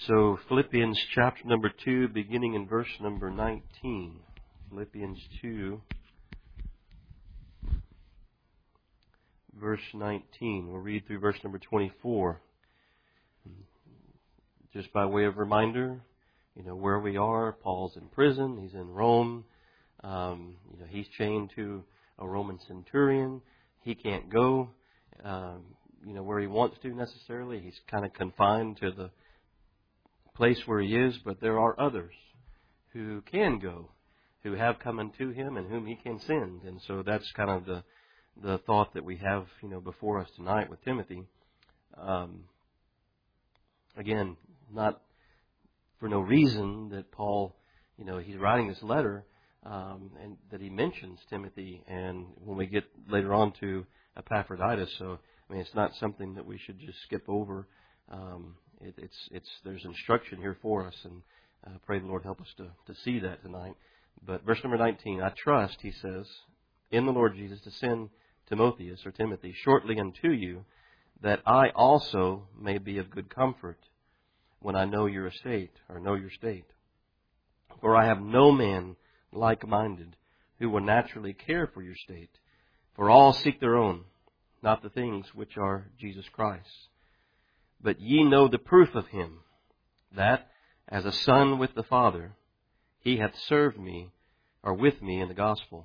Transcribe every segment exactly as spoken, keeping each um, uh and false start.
So Philippians chapter number two, beginning in verse number nineteen. Philippians two, verse nineteen. We'll read through verse number twenty-four. Just by way of reminder, you know, where we are. Paul's in prison. He's in Rome. Um, you know, he's chained to a Roman centurion. He can't go, um, you know, where he wants to necessarily. He's kind of confined to the place where he is, but there are others who can go, who have come unto him and whom he can send. And so that's kind of the the thought that we have, you know, before us tonight with Timothy. Um, again, not for no reason that Paul, you know, he's writing this letter um, and that he mentions Timothy. And when we get later on to Epaphroditus, so I mean, it's not something that we should just skip over. Um, it, it's it's there's instruction here for us, and uh, pray the Lord help us to to see that tonight. But verse number nineteen, I trust, he says, in the Lord Jesus to send Timotheus or Timothy shortly unto you, that I also may be of good comfort when I know your estate, or know your state. For I have no man like-minded who will naturally care for your state. For all seek their own, not the things which are Jesus Christ. But ye know the proof of him, that, as a son with the Father, he hath served me, or with me in the gospel.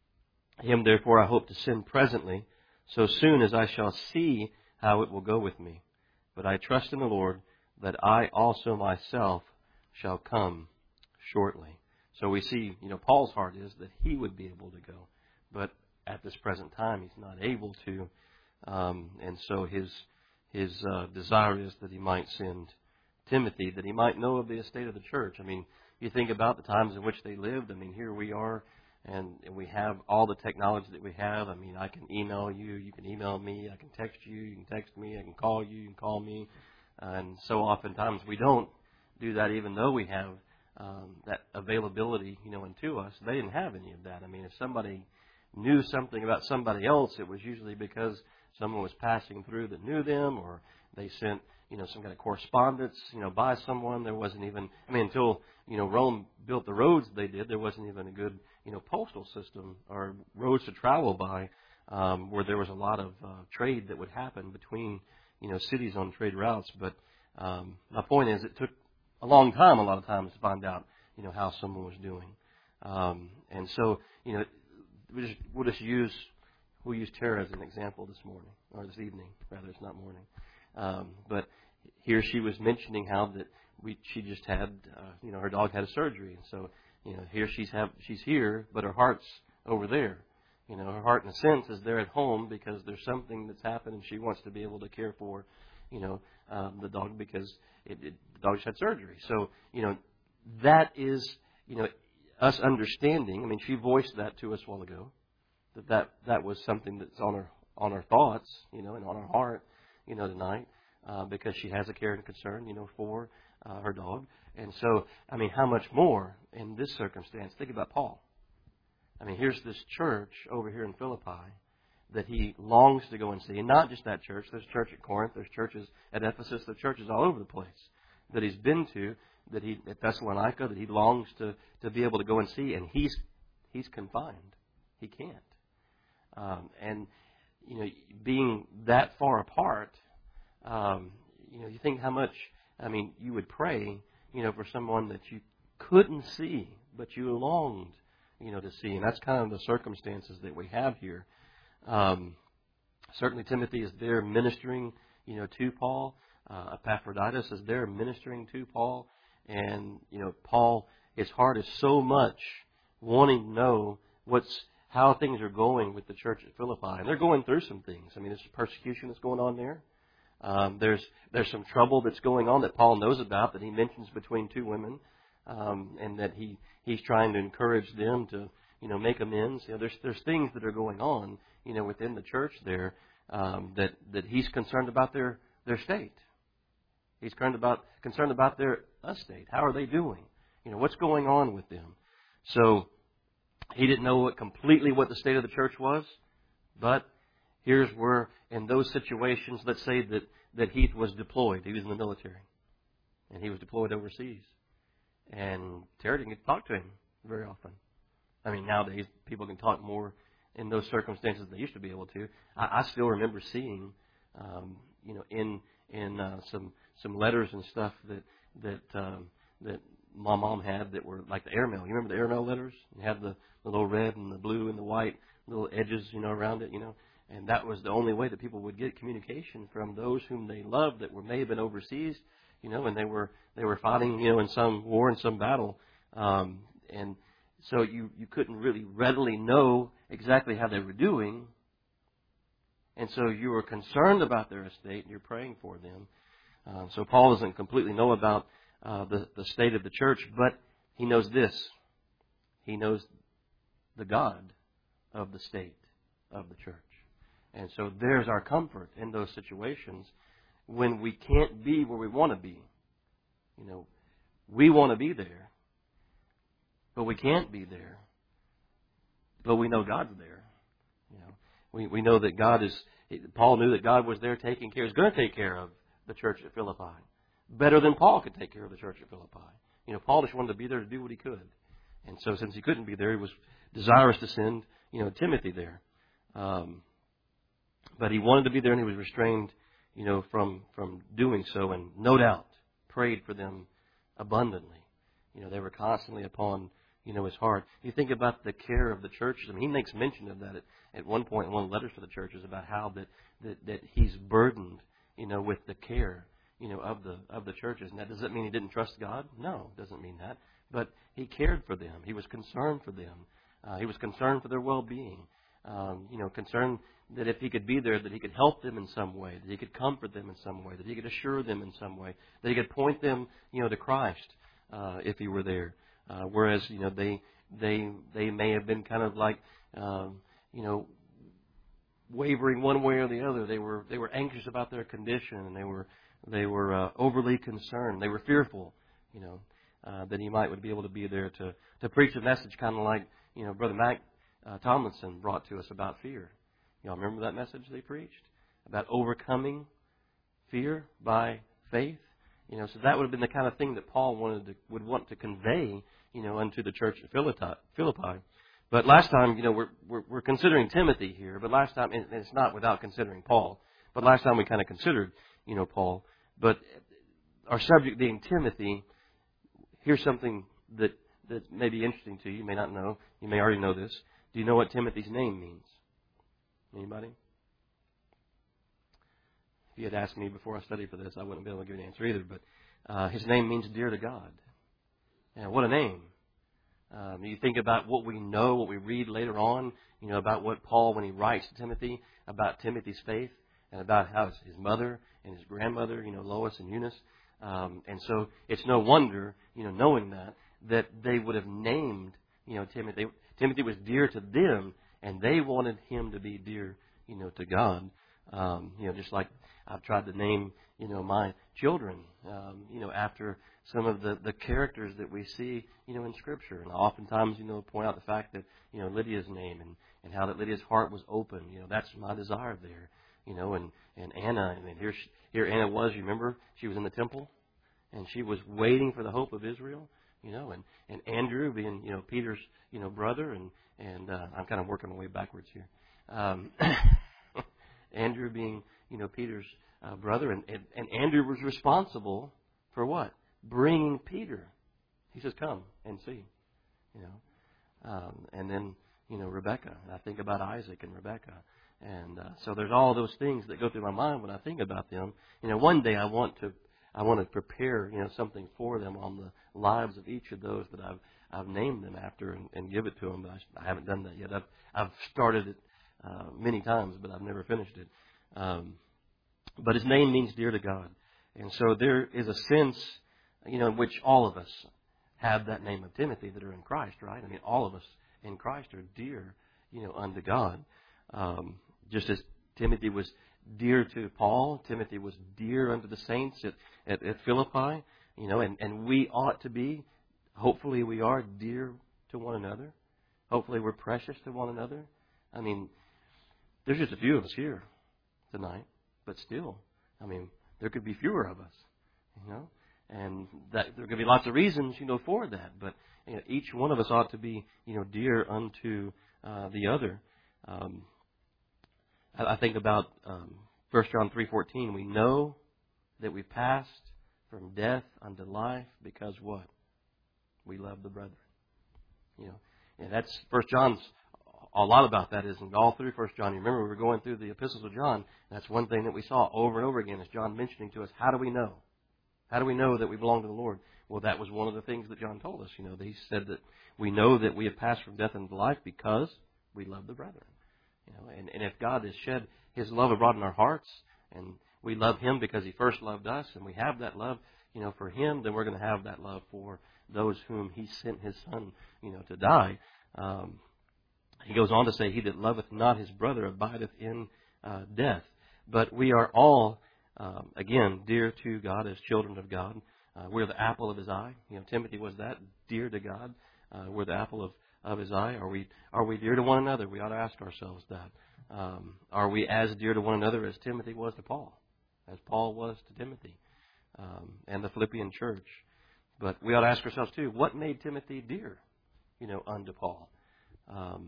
Him therefore I hope to send presently, so soon as I shall see how it will go with me. But I trust in the Lord that I also myself shall come shortly. So we see, you know, Paul's heart is that he would be able to go. But at this present time, he's not able to. Um, and so his his uh, desire is that he might send Timothy, that he might know of the estate of the church. I mean, you think about the times in which they lived. I mean, here we are, and, and we have all the technology that we have. I mean, I can email you, you can email me, I can text you, you can text me, I can call you, you can call me. And so oftentimes we don't do that, even though we have um, that availability, you know, into us. They didn't have any of that. I mean, if somebody knew something about somebody else, it was usually because someone was passing through that knew them, or they sent, you know, some kind of correspondence, you know, by someone. There wasn't even, I mean, until, you know, Rome built the roads they did, there wasn't even a good, you know, postal system or roads to travel by, um, where there was a lot of uh, trade that would happen between, you know, cities on trade routes. But um, my point is, it took a long time, a lot of times, to find out, you know, how someone was doing. Um, and so, you know, we'll just, we'll just use, we'll use Tara as an example this morning, or this evening, rather, it's not morning. Um, but here she was mentioning how that we, she just had, uh, you know, her dog had a surgery. And so, you know, here she's have, she's here, but her heart's over there. You know, her heart, in a sense, is there at home because there's something that's happened and she wants to be able to care for, you know, um, the dog because it, it, the dog just had surgery. So, you know, that is, you know, us understanding. I mean, she voiced that to us a while ago, that that, that was something that's on her, on her thoughts, you know, and on her heart, you know, tonight, uh, because she has a care and concern, you know, for uh, her dog. And so, I mean, how much more in this circumstance? Think about Paul. I mean, here's this church over here in Philippi that he longs to go and see. And not just that church. There's a church at Corinth. There's churches at Ephesus. There's churches all over the place that he's been to, that he at Thessalonica, that he longs to, to be able to go and see. And he's he's confined. He can't. Um, and, you know, being that far apart, um, you know, you think how much, I mean, you would pray, you know, for someone that you couldn't see, but you longed, you know, to see. And that's kind of the circumstances that we have here. Um, certainly Timothy is there ministering, you know, to Paul. Uh, Epaphroditus is there ministering to Paul. And, you know, Paul, his heart is so much wanting to know what's, how things are going with the church at Philippi. And they're going through some things. I mean, there's persecution that's going on there. Um, there's there's some trouble that's going on that Paul knows about, that he mentions between two women. Um, and that he, he's trying to encourage them to, you know, make amends. You know, there's there's things that are going on, you know, within the church there, um, that, that he's concerned about their, their state. He's concerned about concerned about their estate. How are they doing? You know, what's going on with them? So he didn't know what completely what the state of the church was, but here's where in those situations, let's say that, that Heath was deployed. He was in the military. and he was deployed overseas. And Terry didn't get to talk to him very often. I mean, nowadays people can talk more in those circumstances than they used to be able to. I, I still remember seeing, um, you know, in in uh, some some letters and stuff that that um, that my mom had that were like the airmail. You remember the airmail letters? You had the, the little red and the blue and the white little edges, you know, around it, you know. And that was the only way that people would get communication from those whom they loved that were may have been overseas, you know, and they were they were fighting, you know, in some war, in some battle. Um, and so you, you couldn't really readily know exactly how they were doing. And so you were concerned about their estate and you're praying for them. Uh, so Paul doesn't completely know about uh, the, the state of the church, but he knows this. He knows the God of the state of the church. And so there's our comfort in those situations when we can't be where we want to be. You know, we want to be there, but we can't be there. But we know God's there. You know, we we know that God is. Paul knew that God was there taking care. He's going to take care of the church at Philippi better than Paul could take care of the church at Philippi. You know, Paul just wanted to be there to do what he could, and so since he couldn't be there, he was desirous to send you know Timothy there. Um, but he wanted to be there, and he was restrained, you know, from from doing so, and no doubt prayed for them abundantly. You know, they were constantly upon, you know, his heart. You think about the care of the churches. I mean, he makes mention of that at, at one point in one of the letters to the churches about how that, that, that he's burdened, you know, with the care, you know, of the of the churches. And that does that mean he didn't trust God? No, it doesn't mean that. But he cared for them. He was concerned for them. Uh, he was concerned for their well-being. Um, you know, concerned that if he could be there, that he could help them in some way, that he could comfort them in some way, that he could assure them in some way, that he could point them, you know, to Christ uh, if he were there. Uh, whereas, you know, they they they may have been kind of like, um, you know, wavering one way or the other. They were they were anxious about their condition, and they were they were uh, overly concerned. They were fearful, you know, uh, that he might would be able to be there to to preach a message kind of like, you know, Brother Mac uh, Tomlinson brought to us about fear. Y'all remember that message they preached about overcoming fear by faith? You know, so that would have been the kind of thing that Paul wanted to, would want to convey, you know, unto the church at Philippi. But last time, you know, we're, we're, we're considering Timothy here, but last time, and it's not without considering Paul, but last time we kind of considered, you know, Paul. But our subject being Timothy, here's something that, that may be interesting to you. You may not know. You may already know this. Do you know what Timothy's name means? Anybody? If you had asked me before I studied for this, I wouldn't be able to give an answer either. But uh, his name means dear to God. And what a name. Um, you think about what we know, what we read later on, you know, about what Paul, when he writes to Timothy, about Timothy's faith, and about how his mother and his grandmother, you know, Lois and Eunice. Um, and so it's no wonder, you know, knowing that, that they would have named, you know, Timothy. Timothy was dear to them, and they wanted him to be dear, you know, to God. Um, you know, just like I've tried to name, you know, my children, um, you know, after some of the, the characters that we see, you know, in Scripture. And I oftentimes, you know, point out the fact that, you know, Lydia's name and, and how that Lydia's heart was open. You know, that's my desire there. You know, and, and Anna, I mean, here, she, here Anna was, you remember, she was in the temple, and she was waiting for the hope of Israel. You know, and, and Andrew being, you know, Peter's, you know, brother, and, and uh, I'm kind of working my way backwards here. Um, Andrew being, you know, Peter's uh, brother, and, and, and Andrew was responsible for what? Bringing Peter. He says, come and see, you know. Um, and then, you know, Rebecca. I think about Isaac and Rebecca. And uh, so there's all those things that go through my mind when I think about them. You know, one day I want to I want to prepare, you know, something for them on the lives of each of those that I've I've named them after and, and give it to them. But I, I haven't done that yet. I've I've started it uh, many times, but I've never finished it. Um, but his name means dear to God, and so there is a sense, you know, in which all of us have that name of Timothy that are in Christ, right? I mean, all of us in Christ are dear, you know, unto God. Um, just as Timothy was dear to Paul, Timothy was dear unto the saints at, at, at Philippi, you know, and, and we ought to be, hopefully we are dear to one another. Hopefully we're precious to one another. I mean, there's just a few of us here tonight, but still, I mean, there could be fewer of us, you know. And that there could be lots of reasons, you know, for that. But you know, each one of us ought to be, you know, dear unto uh, the other. Um, I, I think about um, First John three fourteen. We know that we passed from death unto life because what? We love the brethren. You know, and that's First John's. A lot about that is all through First John. You remember we were going through the epistles of John. That's one thing that we saw over and over again is John mentioning to us, how do we know? How do we know that we belong to the Lord? Well, that was one of the things that John told us. You know, he said that we know that we have passed from death into life because we love the brethren. You know, and, and if God has shed His love abroad in our hearts, and we love Him because He first loved us, and we have that love, you know, for Him, then we're going to have that love for those whom He sent His Son, you know, to die. Um, He goes on to say, he that loveth not his brother abideth in uh, death. But we are all, um, again, dear to God as children of God. Uh, we're the apple of His eye. You know, Timothy was that, dear to God. Uh, we're the apple of, of His eye. Are we are we dear to one another? We ought to ask ourselves that. Um, are we as dear to one another as Timothy was to Paul? As Paul was to Timothy um, and the Philippian church? But we ought to ask ourselves, too, what made Timothy dear, you know, unto Paul? Um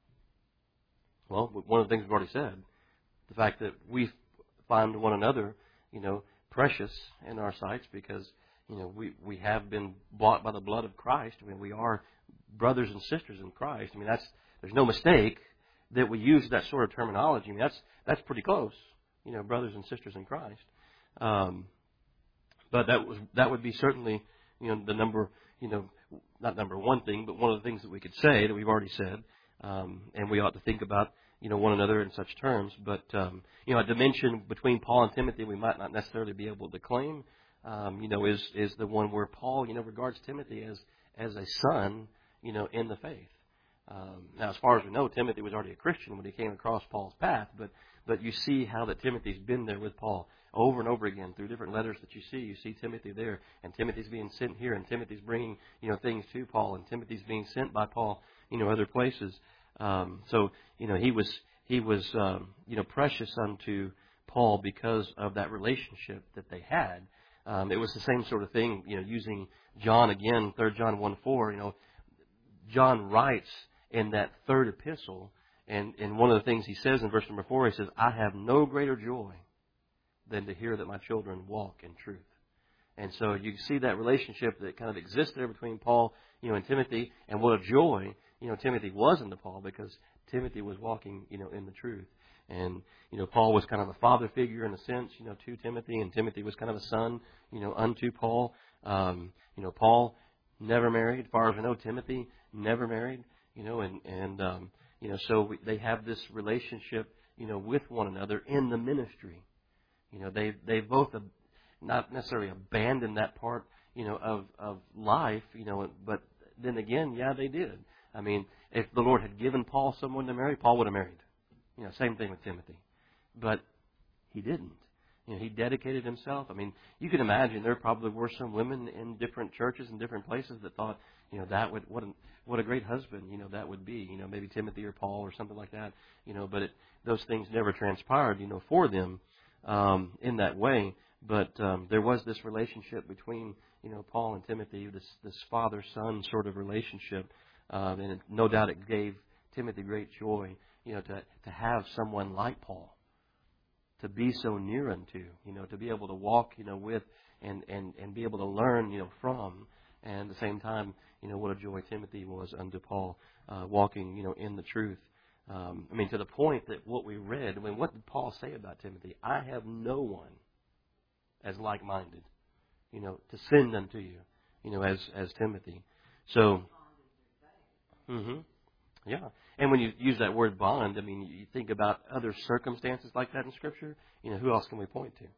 Well, one of the things we've already said, the fact that we find one another, you know, precious in our sights because, you know, we, we have been bought by the blood of Christ. I mean, we are brothers and sisters in Christ. I mean, that's there's no mistake that we use that sort of terminology. I mean, that's that's pretty close, you know, brothers and sisters in Christ. Um, but that was that would be certainly, you know, the number, you know, not number one thing, but one of the things that we could say that we've already said. Um, and we ought to think about, you know, one another in such terms. But, um, you know, a dimension between Paul and Timothy we might not necessarily be able to claim, um, you know, is is the one where Paul, you know, regards Timothy as, as a son, you know, in the faith. Um, now, as far as we know, Timothy was already a Christian when he came across Paul's path. But, but you see how that Timothy's been there with Paul over and over again through different letters that you see. You see Timothy there, and Timothy's being sent here, and Timothy's bringing, you know, things to Paul, and Timothy's being sent by Paul, you know, other places. Um, so, you know, he was, he was, um, you know, precious unto Paul because of that relationship that they had. Um, it was the same sort of thing, you know, using John again, Third John one four, you know, John writes in that third epistle, and, and one of the things he says in verse number four, he says, I have no greater joy than to hear that my children walk in truth. And so you see that relationship that kind of exists there between Paul, you know, and Timothy, and what a joy, you know, Timothy was unto Paul because Timothy was walking, you know, in the truth. And, you know, Paul was kind of a father figure in a sense, you know, to Timothy, and Timothy was kind of a son, you know, unto Paul. Um, you know, Paul never married, as far as I know. Timothy never married, you know, and, and um, you know, so we, they have this relationship, you know, with one another in the ministry. You know, they they both have not necessarily abandoned that part, you know, of, of life, you know, but then again, yeah, they did. I mean, if the Lord had given Paul someone to marry, Paul would have married. You know, same thing with Timothy. But he didn't. You know, he dedicated himself. I mean, you can imagine there probably were some women in different churches and different places that thought, you know, that would what a, what a great husband, you know, that would be. You know, maybe Timothy or Paul or something like that. You know, but it, those things never transpired, you know, for them um, in that way. But um, there was this relationship between, you know, Paul and Timothy, this this father-son sort of relationship. Um, and it, no doubt it gave Timothy great joy, you know, to, to have someone like Paul, to be so near unto, you know, to be able to walk, you know, with and, and, and be able to learn, you know, from. And at the same time, you know, what a joy Timothy was unto Paul, uh, walking, you know, in the truth. Um, I mean, to the point that what we read, I mean, what did Paul say about Timothy? I have no one as like-minded, you know, to send unto you, you know, as, as Timothy. So, mm-hmm. Yeah. And when you use that word bond, I mean, you think about other circumstances like that in Scripture. You know, who else can we point to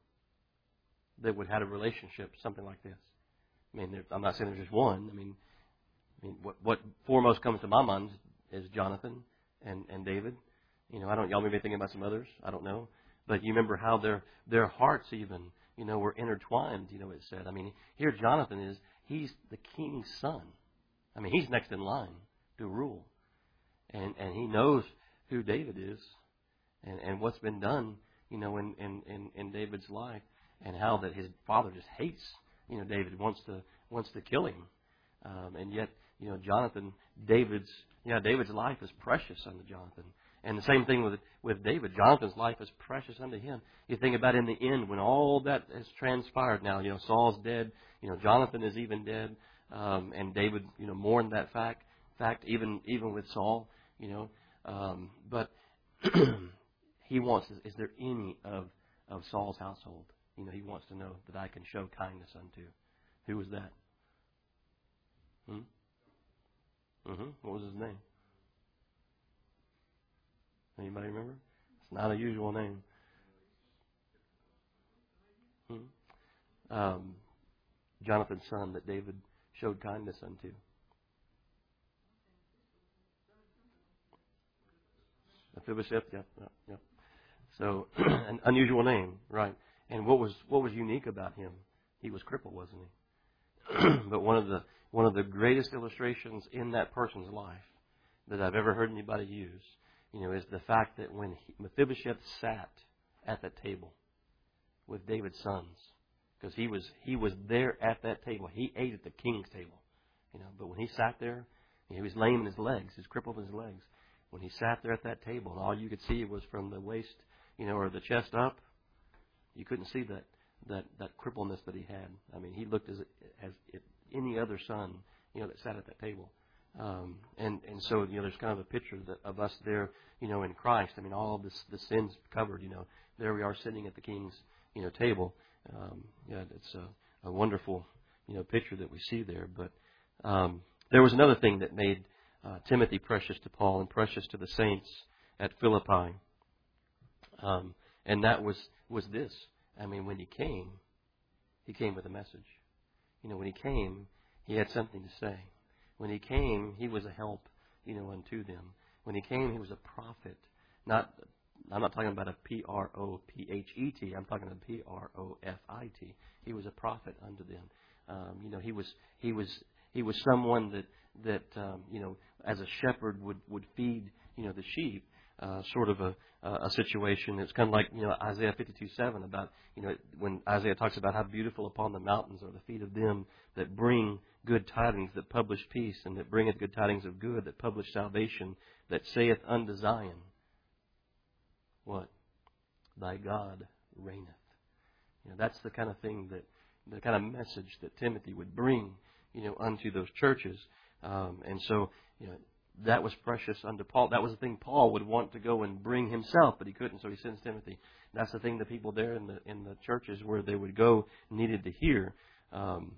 that would have a relationship, something like this? I mean, there, I'm not saying there's just one. I mean, I mean, what, what foremost comes to my mind is Jonathan and, and David. You know, I don't. Y'all may be thinking about some others. I don't know. But you remember how their their hearts even, you know, were intertwined. You know, it said. I mean, here Jonathan is. He's the king's son. I mean, he's next in line to rule. And and he knows who David is and, and what's been done, you know, in, in, in, in David's life, and how that his father just hates you know, David wants to wants to kill him. Um, and yet, you know, Jonathan, David's, yeah, David's life is precious unto Jonathan. And the same thing with with David. Jonathan's life is precious unto him. You think about in the end, when all that has transpired now, you know, Saul's dead, you know, Jonathan is even dead, um, and David, you know, mourned that fact, fact even even with Saul, you know. Um, but he wants, is there any of, of Saul's household, you know, he wants to know that I can show kindness unto? Who was that? Hmm? Mm-hmm. What was his name? Anybody remember? It's not a usual name. Hmm? Um, Jonathan's son that David showed kindness unto. Mephibosheth, yep, yep, yep. So, an unusual name, right? And what was what was unique about him? He was crippled, wasn't he? But one of the one of the greatest illustrations in that person's life that I've ever heard anybody use, you know, is the fact that when he, Mephibosheth sat at that table with David's sons, because he was he was there at that table. He ate at the king's table, you know. But when he sat there, he was lame in his legs. He was crippled in his legs. When he sat there at that table, and all you could see was from the waist, you know, or the chest up, you couldn't see that that that crippleness that he had. I mean, he looked as as if any other son, you know, that sat at that table. Um, and and so, you know, there's kind of a picture that, of us there, you know, in Christ. I mean, all of this the sins covered. You know, there we are sitting at the King's, you know, table. Um, yeah, it's a, a wonderful, you know, picture that we see there. But um, there was another thing that made uh, Timothy precious to Paul and precious to the saints at Philippi, um, and that was was this. I mean, when he came, he came with a message. You know, when he came, he had something to say. When he came, he was a help, you know, unto them. When he came, he was a prophet. Not, I'm not talking about a P R O P H E T. I'm talking about P R O F I T. He was a prophet unto them. Um, you know, he was he was he was someone that that um, you know, as a shepherd would would feed, you know, the sheep. Uh, sort of a a situation. It's kind of like, you know, Isaiah fifty-two seven about, you know, when Isaiah talks about how beautiful upon the mountains are the feet of them that bring good tidings, that publish peace, and that bringeth good tidings of good, that publish salvation, that saith unto Zion, what? Thy God reigneth. You know, that's the kind of thing that, the kind of message that Timothy would bring, you know, unto those churches. Um, and so, you know, that was precious unto Paul. That was the thing Paul would want to go and bring himself, but he couldn't, so he sends Timothy. That's the thing the people there in the in the churches where they would go needed to hear. Um,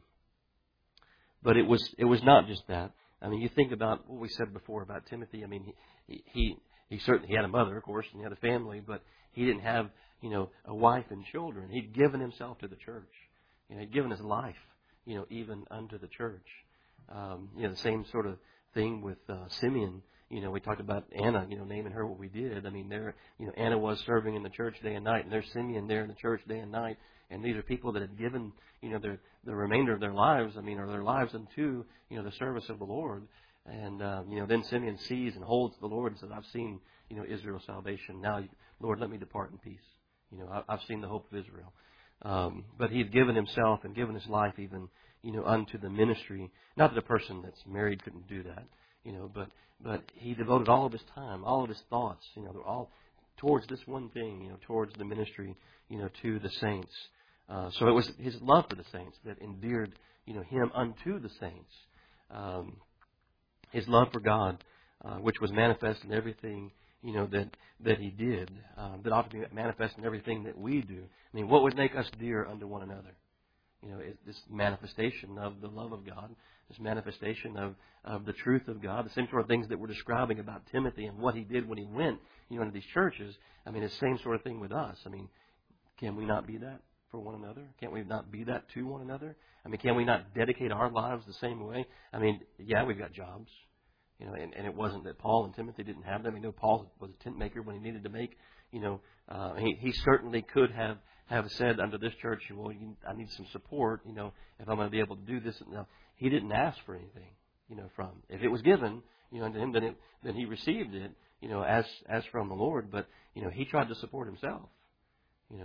but it was it was not just that. I mean, you think about what we said before about Timothy. I mean, he he he certainly he had a mother, of course, and he had a family, but he didn't have, you know, a wife and children. He'd given himself to the church. You know, he'd given his life, you know, even unto the church. Um, you know, the same sort of thing with uh, Simeon. You know, we talked about Anna, you know, naming her what we did. I mean, there, you know, Anna was serving in the church day and night, and there's Simeon there in the church day and night. And these are people that had given, you know, their the remainder of their lives, I mean, or their lives unto, you know, the service of the Lord. And, uh, you know, then Simeon sees and holds the Lord and says, I've seen, you know, Israel's salvation. Now, Lord, let me depart in peace. You know, I've seen the hope of Israel. Um, but he had given himself and given his life even, you know, unto the ministry. Not that a person that's married couldn't do that, you know, but but he devoted all of his time, all of his thoughts, you know, they're all towards this one thing, you know, towards the ministry, you know, to the saints. Uh, so it was his love for the saints that endeared, you know, him unto the saints. Um, his love for God, uh, which was manifest in everything, you know, that that he did, uh, that ought to be manifest in everything that we do. I mean, what would make us dear unto one another? You know, it's this manifestation of the love of God, this manifestation of, of the truth of God, the same sort of things that we're describing about Timothy and what he did when he went, you know, into these churches. I mean, it's the same sort of thing with us. I mean, can we not be that for one another? Can't we not be that to one another? I mean, can we not dedicate our lives the same way? I mean, yeah, we've got jobs. You know, and, and it wasn't that Paul and Timothy didn't have them. I mean, no, Paul was a tent maker when he needed to make, you know, uh, he, he certainly could have, have said unto this church, well, you, I need some support, you know, if I'm going to be able to do this. No, he didn't ask for anything, you know, from. If it was given, you know, to him, then, it, then he received it, you know, as as from the Lord. But, you know, he tried to support himself, you know.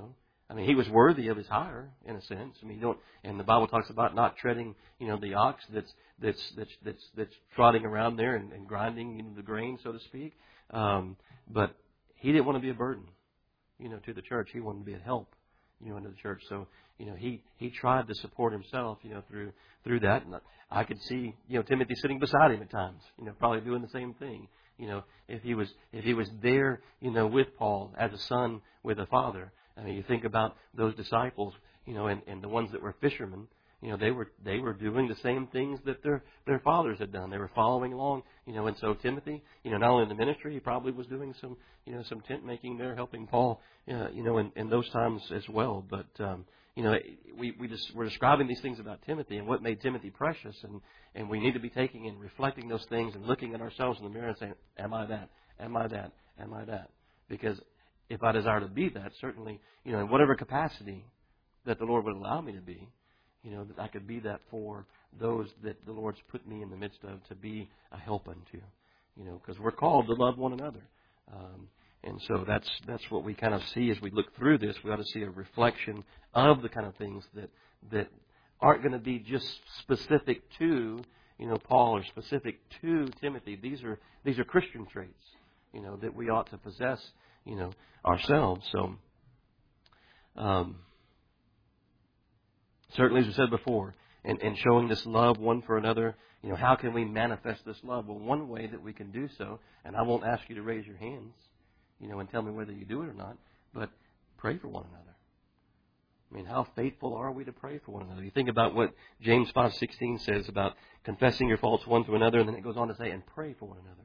I mean, he was worthy of his hire in a sense. I mean, you don't, and the Bible talks about not treading, you know, the ox that's that's that's that's that's trotting around there and, and grinding, you know, the grain, so to speak. Um, but he didn't want to be a burden, you know, to the church. He wanted to be a help, you know, into the church. So, you know, he he tried to support himself, you know, through through that. And I could see, you know, Timothy sitting beside him at times, you know, probably doing the same thing. You know, if he was if he was there, you know, with Paul as a son with a father. I mean, you think about those disciples, you know, and, and the ones that were fishermen. You know, they were they were doing the same things that their their fathers had done. They were following along, you know. And so Timothy, you know, not only in the ministry, he probably was doing some, you know, some tent making there, helping Paul, uh, you know, in, in those times as well. But um, you know, we we just we're describing these things about Timothy and what made Timothy precious, and and we need to be taking and reflecting those things and looking at ourselves in the mirror and saying, "Am I that? Am I that? Am I that?" Because if I desire to be that, certainly, you know, in whatever capacity that the Lord would allow me to be, you know, that I could be that for those that the Lord's put me in the midst of to be a help unto, you know, because we're called to love one another. Um, and so that's that's what we kind of see as we look through this. We ought to see a reflection of the kind of things that that aren't going to be just specific to, you know, Paul or specific to Timothy. These are these are Christian traits, you know, that we ought to possess, you know, ourselves. So, um, certainly, as we said before, and, and showing this love one for another, you know, how can we manifest this love? Well, one way that we can do so, and I won't ask you to raise your hands, you know, and tell me whether you do it or not, but pray for one another. I mean, how faithful are we to pray for one another? You think about what James five sixteen says about confessing your faults one to another, and then it goes on to say, and pray for one another,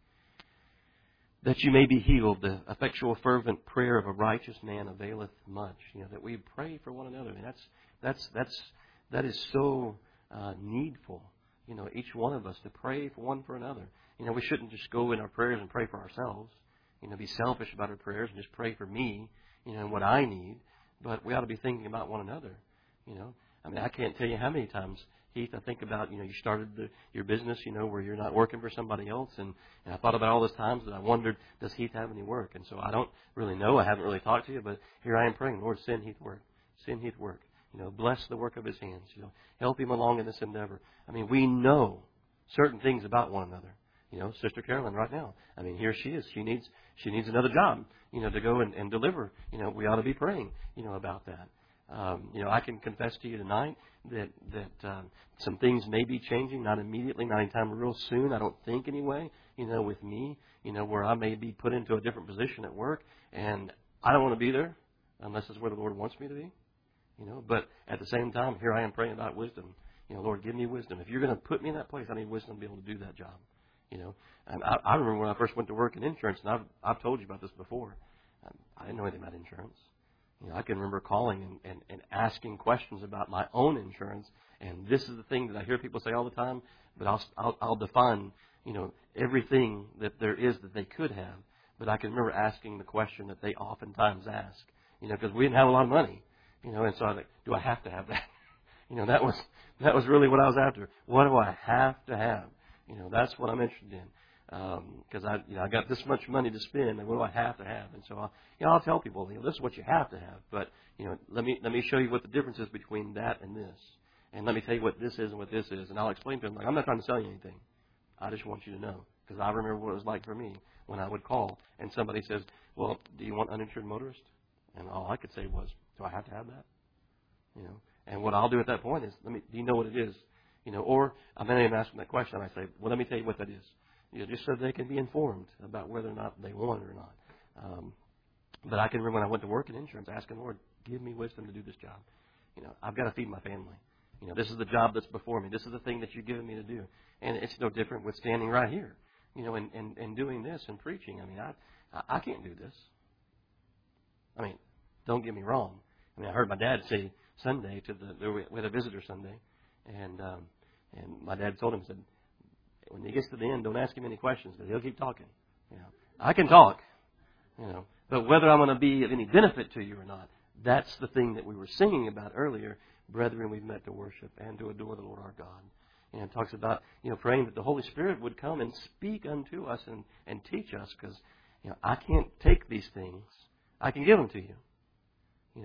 that you may be healed. The effectual, fervent prayer of a righteous man availeth much. You know, that we pray for one another. I mean, that's that's that's that is so uh, needful. You know, each one of us to pray for one for another. You know, we shouldn't just go in our prayers and pray for ourselves. You know, be selfish about our prayers and just pray for me. You know, and what I need. But we ought to be thinking about one another. You know, I mean, I can't tell you how many times, Heath, I think about, you know, you started the, your business, you know, where you're not working for somebody else. And, and I thought about all those times that I wondered, does Heath have any work? And so I don't really know. I haven't really talked to you, but here I am praying, Lord, send Heath work. Send Heath work. You know, bless the work of his hands. You know, help him along in this endeavor. I mean, we know certain things about one another. You know, Sister Carolyn right now. I mean, here she is. She needs she needs another job, you know, to go and, and deliver. You know, we ought to be praying, you know, about that. Um, you know, I can confess to you tonight that that um, some things may be changing, not immediately, not anytime real soon. I don't think anyway. You know, with me, you know, where I may be put into a different position at work, and I don't want to be there unless it's where the Lord wants me to be. You know, but at the same time, here I am praying about wisdom. You know, Lord, give me wisdom. If you're going to put me in that place, I need wisdom to be able to do that job. You know, and I, I remember when I first went to work in insurance, and I've I've told you about this before. I didn't know anything about insurance. You know, I can remember calling and, and, and asking questions about my own insurance, and this is the thing that I hear people say all the time. But I'll I'll, I'll define, you know, everything that there is that they could have. But I can remember asking the question that they oftentimes ask. You know, because we didn't have a lot of money. You know, and so I was like, do I have to have that? You know, that was that was really what I was after. What do I have to have? You know, that's what I'm interested in. Because um, I, you know, I got this much money to spend, and what do I have to have? And so, I, you know, I'll tell people, you know, this is what you have to have. But you know, let me let me show you what the difference is between that and this, and let me tell you what this is and what this is, and I'll explain to them. Like, I'm not trying to sell you anything. I just want you to know, because I remember what it was like for me when I would call and somebody says, "Well, do you want uninsured motorist?" And all I could say was, "Do I have to have that?" You know, and what I'll do at that point is, let me. Do you know what it is? You know, or I may even ask them that question. I say, well, let me tell you what that is. You know, just so they can be informed about whether or not they want it or not. Um, but I can remember when I went to work in insurance, asking the Lord, give me wisdom to do this job. You know, I've got to feed my family. You know, this is the job that's before me. This is the thing that you've given me to do. And it's no different with standing right here, you know, and, and, and doing this and preaching. I mean, I I can't do this. I mean, don't get me wrong. I mean, I heard my dad say Sunday to the, we had a visitor Sunday, and um, and my dad told him, said, when he gets to the end, don't ask him any questions, because he'll keep talking. You know, I can talk, you know, but whether I'm going to be of any benefit to you or not, that's the thing that we were singing about earlier. Brethren, we've met to worship and to adore the Lord our God. And it talks about, you know, praying that the Holy Spirit would come and speak unto us and, and teach us, because, you know, I can't take these things. I can give them to you. You know,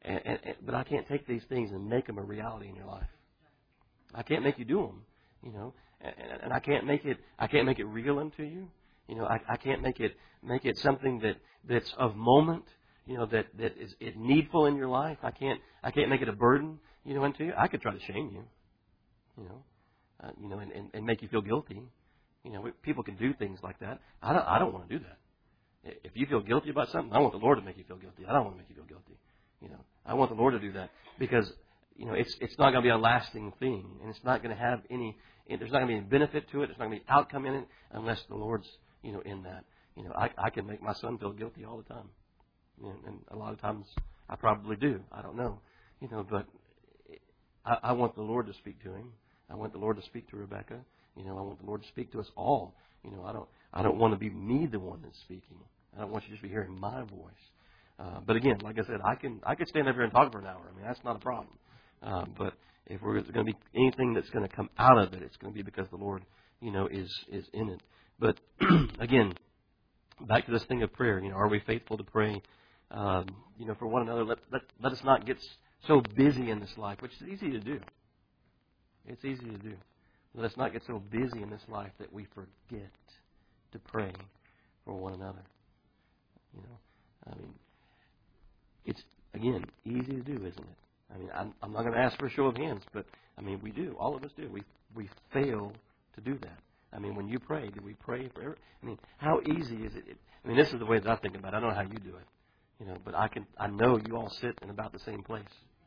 And, and, and, but I can't take these things and make them a reality in your life. I can't make you do them, you know, and, and I can't make it. I can't make it real unto you. You know, I, I can't make it make it something that, that's of moment. You know, that, that is it needful in your life. I can't I can't make it a burden. You know, unto you. I could try to shame you. You know, uh, you know, and, and, and make you feel guilty. You know, people can do things like that. I don't. I don't want to do that. If you feel guilty about something, I want the Lord to make you feel guilty. I don't want to make you feel guilty. You know, I want the Lord to do that because you know it's it's not going to be a lasting thing, and it's not going to have any. There's not going to be any benefit to it. There's not going to be outcome in it unless the Lord's you know in that. You know, I I can make my son feel guilty all the time, you know, and a lot of times I probably do. I don't know, you know, but I, I want the Lord to speak to him. I want the Lord to speak to Rebecca. You know, I want the Lord to speak to us all. You know, I don't I don't want to be me the one that's speaking. I don't want you to just be hearing my voice. Uh, but again, like I said, I can I could stand up here and talk for an hour. I mean, that's not a problem. Uh, but if we're going to be anything that's going to come out of it, it's going to be because the Lord, you know, is is in it. But again, back to this thing of prayer. You know, are we faithful to pray? Um, you know, for one another. Let let let us not get so busy in this life, which is easy to do. It's easy to do. Let us not get so busy in this life that we forget to pray for one another. You know, I mean, it's, again, easy to do, isn't it? I mean, I'm, I'm not going to ask for a show of hands, but, I mean, we do. All of us do. We we fail to do that. I mean, when you pray, do we pray for every, I mean, how easy is it? I mean, this is the way that I think about it. I don't know how you do it, you know, but I can. I know you all sit in about the same place.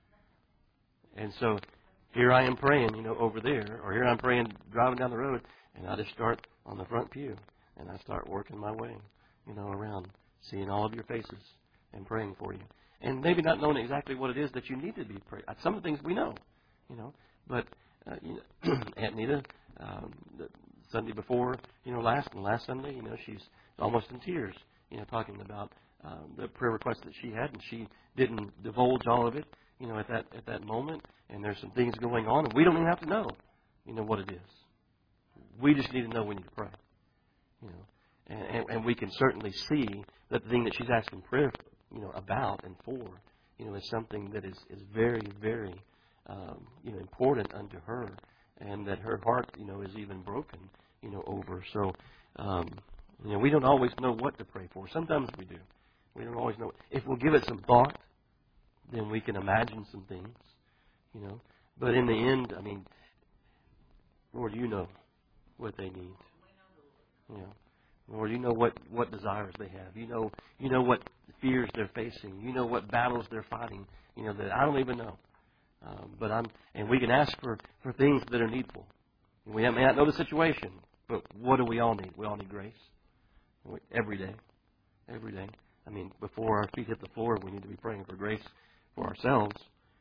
And so here I am praying, you know, over there, or here I'm praying driving down the road, and I just start on the front pew, and I start working my way, you know, around, seeing all of your faces and praying for you. And maybe not knowing exactly what it is that you need to be praying. Some of the things we know, you know, but uh, you know, Aunt Nita, um, the Sunday before, you know, last and last Sunday, you know, she's almost in tears, you know, talking about um, the prayer request that she had, and she didn't divulge all of it, you know, at that at that moment. And there's some things going on, and we don't even have to know, you know, what it is. We just need to know we need to pray, you know, and, and, and we can certainly see that the thing that she's asking prayer, you know, about and for, you know, is something that is, is very, very, um, you know, important unto her, and that her heart, you know, is even broken, you know, over. So, um, you know, we don't always know what to pray for. Sometimes we do. We don't always know. If we'll give it some thought, then we can imagine some things. You know, but in the end, I mean, Lord, you know what they need. You know, Lord, you know what, what desires they have. You know, you know what fears they're facing. You know what battles they're fighting. You know that I don't even know. Um, but I'm, and we can ask for, for things that are needful. We may not know the situation, but what do we all need? We all need grace every day, every day. I mean, before our feet hit the floor, we need to be praying for grace for ourselves.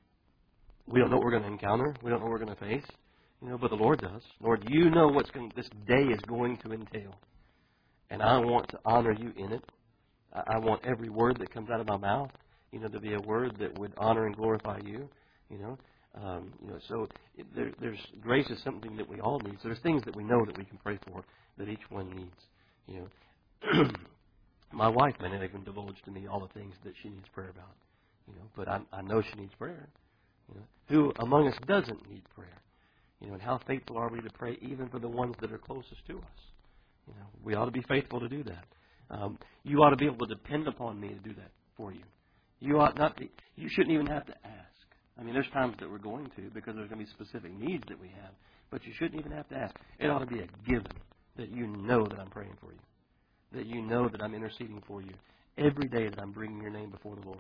We don't know what we're going to encounter. We don't know what we're going to face. You know, but the Lord does. Lord, you know what this day is going to entail. And I want to honor you in it. I want every word that comes out of my mouth, you know, to be a word that would honor and glorify you. You know, um, you know. So it, there, there's grace is something that we all need. So there's things that we know that we can pray for that each one needs. You know, my wife may not even divulge to me all the things that she needs prayer about. You know, but I, I know she needs prayer. You know, who among us doesn't need prayer? You know, and how faithful are we to pray even for the ones that are closest to us? You know, we ought to be faithful to do that. Um, you ought to be able to depend upon me to do that for you. You ought not to, you shouldn't even have to ask. I mean, there's times that we're going to because there's going to be specific needs that we have, but you shouldn't even have to ask. It ought to be a given that you know that I'm praying for you, that you know that I'm interceding for you every day, that I'm bringing your name before the Lord.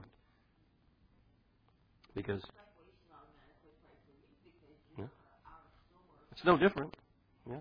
Because yeah, it's no different. Yeah.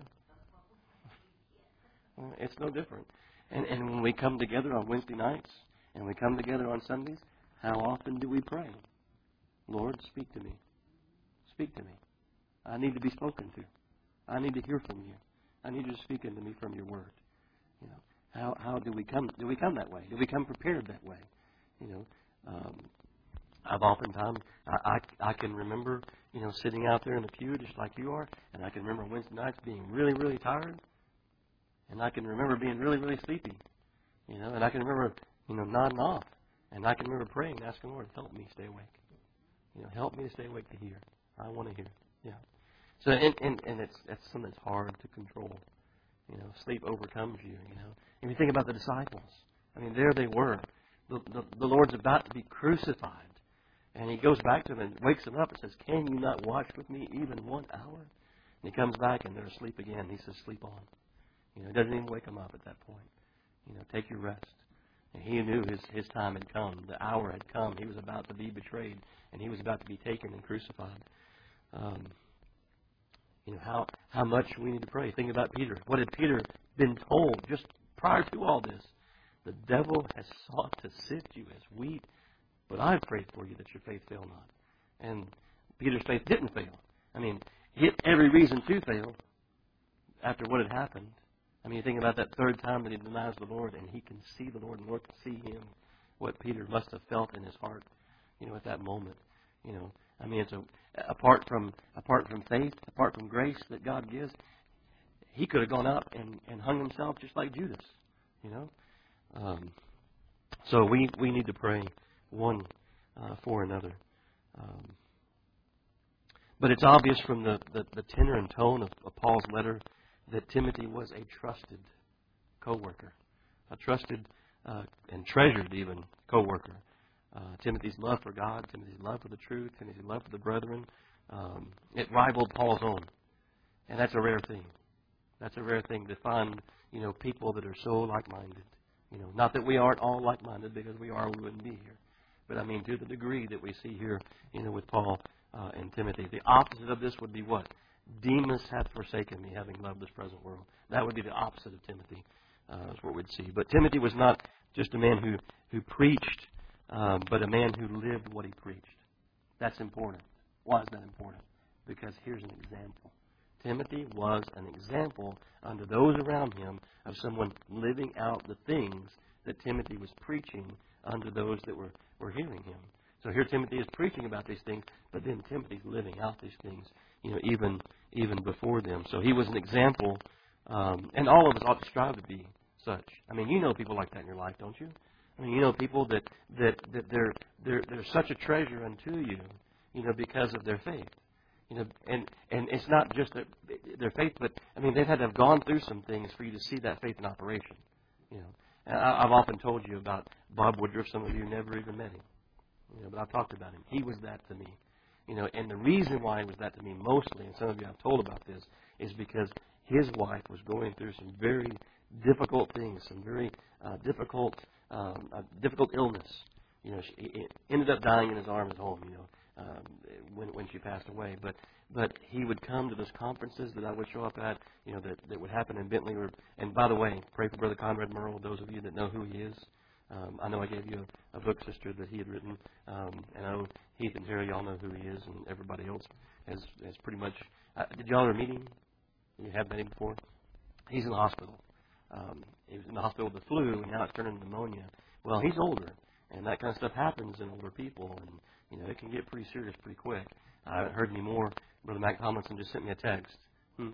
Well, it's no different. And and when we come together on Wednesday nights and we come together on Sundays, how often do we pray? Lord, speak to me. Speak to me. I need to be spoken to. I need to hear from you. I need you to speak into me from your word. You know, how how do we come? Do we come that way? Do we come prepared that way? You know, um, I've oftentimes I, I I can remember you know sitting out there in the pew just like you are, and I can remember Wednesday nights being really really tired, and I can remember being really really sleepy, you know, and I can remember you know nodding off, and I can remember praying, and asking the Lord, help me stay awake. You know, help me to stay awake to hear. I want to hear. Yeah. So, and, and, and it's that's something that's hard to control. You know, sleep overcomes you, you know. If you think about the disciples, I mean, there they were. The, the, the Lord's about to be crucified. And he goes back to them and wakes them up and says, can you not watch with me even one hour? And he comes back and they're asleep again. He says, sleep on. You know, he doesn't even wake them up at that point. You know, take your rest. And he knew his, his time had come. The hour had come. He was about to be betrayed. And he was about to be taken and crucified. Um, you know, how, how much we need to pray. Think about Peter. What had Peter been told just prior to all this? The devil has sought to sift you as wheat, but I've prayed for you that your faith fail not. And Peter's faith didn't fail. I mean, he had every reason to fail after what had happened. I mean, you think about that third time that he denies the Lord, and he can see the Lord, and the Lord can see him. What Peter must have felt in his heart, you know, at that moment. You know, I mean, it's a, apart from apart from faith, apart from grace that God gives, he could have gone out and, and hung himself just like Judas. You know, um, so we we need to pray one uh, for another. Um, but it's obvious from the, the, the tenor and tone of, of Paul's letter that Timothy was a trusted co-worker, a trusted uh, and treasured even co-worker. Uh, Timothy's love for God, Timothy's love for the truth, Timothy's love for the brethren, um, it rivaled Paul's own. And that's a rare thing. That's a rare thing to find, you know, people that are so like-minded. You know, not that we aren't all like-minded, because we are, we wouldn't be here. But I mean, to the degree that we see here, you know, with Paul uh, and Timothy. The opposite of this would be what? Demas hath forsaken me, having loved this present world. That would be the opposite of Timothy, uh, is what we'd see. But Timothy was not just a man who, who preached, um, but a man who lived what he preached. That's important. Why is that important? Because here's an example. Timothy was an example unto those around him of someone living out the things that Timothy was preaching unto those that were, were hearing him. So here Timothy is preaching about these things, but then Timothy's living out these things, you know, even even before them. So he was an example, um, and all of us ought to strive to be such. I mean, you know people like that in your life, don't you? I mean, you know people that, that, that they're, they're, they're such a treasure unto you, you know, because of their faith. You know, and, and it's not just their, their faith, but, I mean, they've had to have gone through some things for you to see that faith in operation. You know, and I, I've often told you about Bob Woodruff. Some of you never even met him. You know, but I've talked about him. He was that to me. You know, and the reason why he was that to me mostly, and some of you I've told about this, is because his wife was going through some very difficult things, some very uh, difficult, um, uh, difficult illness. You know, she it ended up dying in his arms at home. You know, um, when when she passed away. But but he would come to those conferences that I would show up at. You know, that that would happen in Bentley. Or, and by the way, pray for Brother Conrad Merle. Those of you that know who he is. Um, I know I gave you a, a book, sister, that he had written, um, and I know Heath and Terry, y'all know who he is, and everybody else has, has pretty much... Uh, did y'all ever meet him? You have met him before? He's in the hospital. Um, he was in the hospital with the flu, and now it's turning into pneumonia. Well, he's older, and that kind of stuff happens in older people, and, you know, it can get pretty serious pretty quick. I haven't heard any more. Brother Mac Tomlinson just sent me a text. Hmm.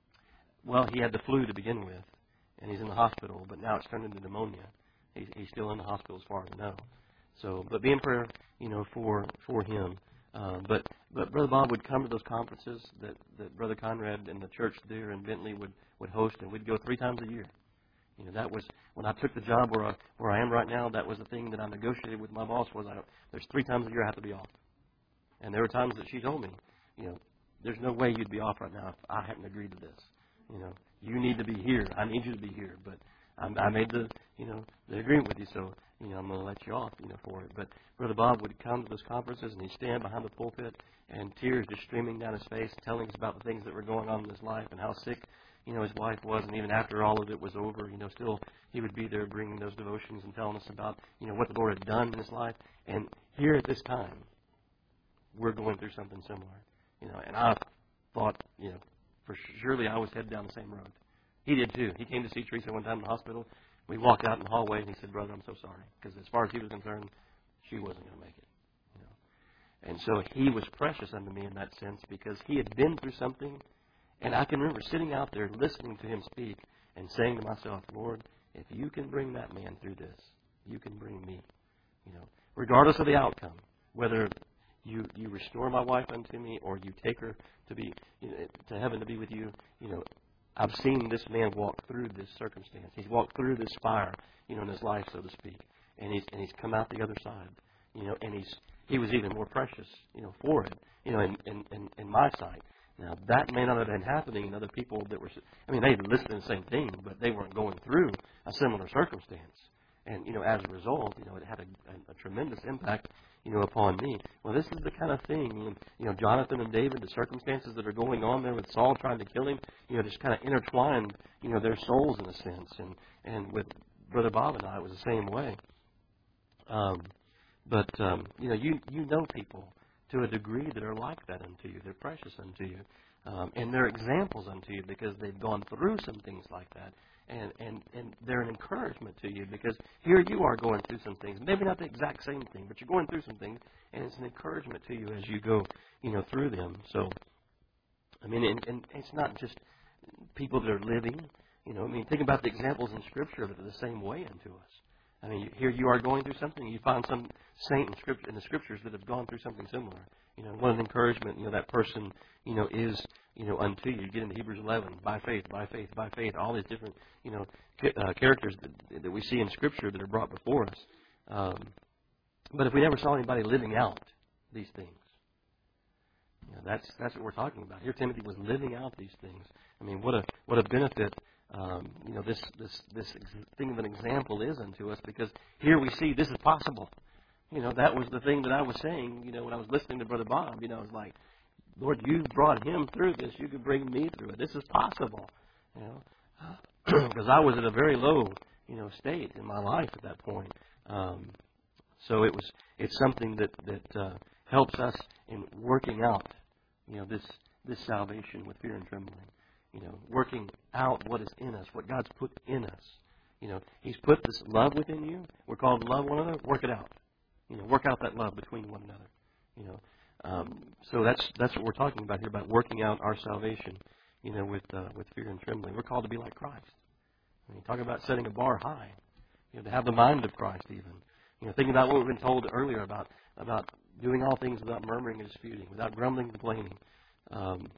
Well, he had the flu to begin with, and he's in the hospital, but now it's turned into pneumonia. He's, he's still in the hospital as far as I know. So, but be in prayer, you know, for for him. Uh, but but Brother Bob would come to those conferences that, that Brother Conrad and the church there in Bentley would, would host, and we'd go three times a year. You know, that was when I took the job where I, where I am right now. That was the thing that I negotiated with my boss was I there's three times a year I have to be off. And there were times that she told me, you know, there's no way you'd be off right now if I hadn't agreed to this. You know, you need to be here. I need you to be here, but. I made the, you know, the agreement with you, so, you know, I'm going to let you off, you know, for it. But Brother Bob would come to those conferences, and he'd stand behind the pulpit, and tears just streaming down his face, telling us about the things that were going on in his life and how sick, you know, his wife was. And even after all of it was over, you know, still he would be there bringing those devotions and telling us about, you know, what the Lord had done in his life. And here at this time, we're going through something similar, you know. And I thought, you know, for surely I was headed down the same road. He did too. He came to see Teresa one time in the hospital. We walked out in the hallway, and he said, "Brother, I'm so sorry," because as far as he was concerned, she wasn't going to make it. You know, and so he was precious unto me in that sense because he had been through something, and I can remember sitting out there listening to him speak and saying to myself, "Lord, if you can bring that man through this, you can bring me." You know, regardless of the outcome, whether you, you restore my wife unto me, or you take her to be you know, to heaven to be with you. You know, I've seen this man walk through this circumstance. He's walked through this fire, you know, in his life, so to speak, and he's and he's come out the other side. You know, and he's he was even more precious, you know, for it, you know, in in, in, in my sight. Now, that may not have been happening in other people that were, I mean, they listened to the same thing, but they weren't going through a similar circumstance. And, you know, as a result, you know, it had a, a, a tremendous impact, you know, upon me. Well, this is the kind of thing, you know, Jonathan and David, the circumstances that are going on there with Saul trying to kill him, you know, just kind of intertwined, you know, their souls in a sense. And, and with Brother Bob and I, it was the same way. Um, but, um, you know, you, you know people to a degree that are like that unto you. They're precious unto you. Um, and they're examples unto you because they've gone through some things like that. And, and, and they're an encouragement to you because here you are going through some things. Maybe not the exact same thing, but you're going through some things, and it's an encouragement to you as you go, you know, through them. So, I mean, and, and it's not just people that are living. You know, I mean, think about the examples in Scripture that are the same way unto us. I mean, here you are going through something. You find some saint in, scripture, in the Scriptures that have gone through something similar. You know, what an encouragement, you know, that person, you know, is, you know, unto you. You get into Hebrews eleven, by faith, by faith, by faith, all these different, you know, uh, characters that, that we see in Scripture that are brought before us. Um, but if we never saw anybody living out these things, you know, that's that's what we're talking about. Here Timothy was living out these things. I mean, what a what a benefit Um, you know, this, this, this thing of an example is unto us because here we see this is possible. You know, that was the thing that I was saying, you know, when I was listening to Brother Bob. You know, I was like, Lord, you brought him through this. You could bring me through it. This is possible. You know, because I was at a very low, you know, state in my life at that point. Um, so it was, it's something that, that uh, helps us in working out, you know, this, this salvation with fear and trembling. You know, working out what is in us, what God's put in us. You know, He's put this love within you. We're called to love one another. Work it out. You know, work out that love between one another. You know, um, so that's that's what we're talking about here, about working out our salvation. You know, with uh, with fear and trembling. We're called to be like Christ. I mean, talk about setting a bar high. You know, to have the mind of Christ, even. You know, thinking about what we've been told earlier about about doing all things without murmuring and disputing, without grumbling and complaining. Um,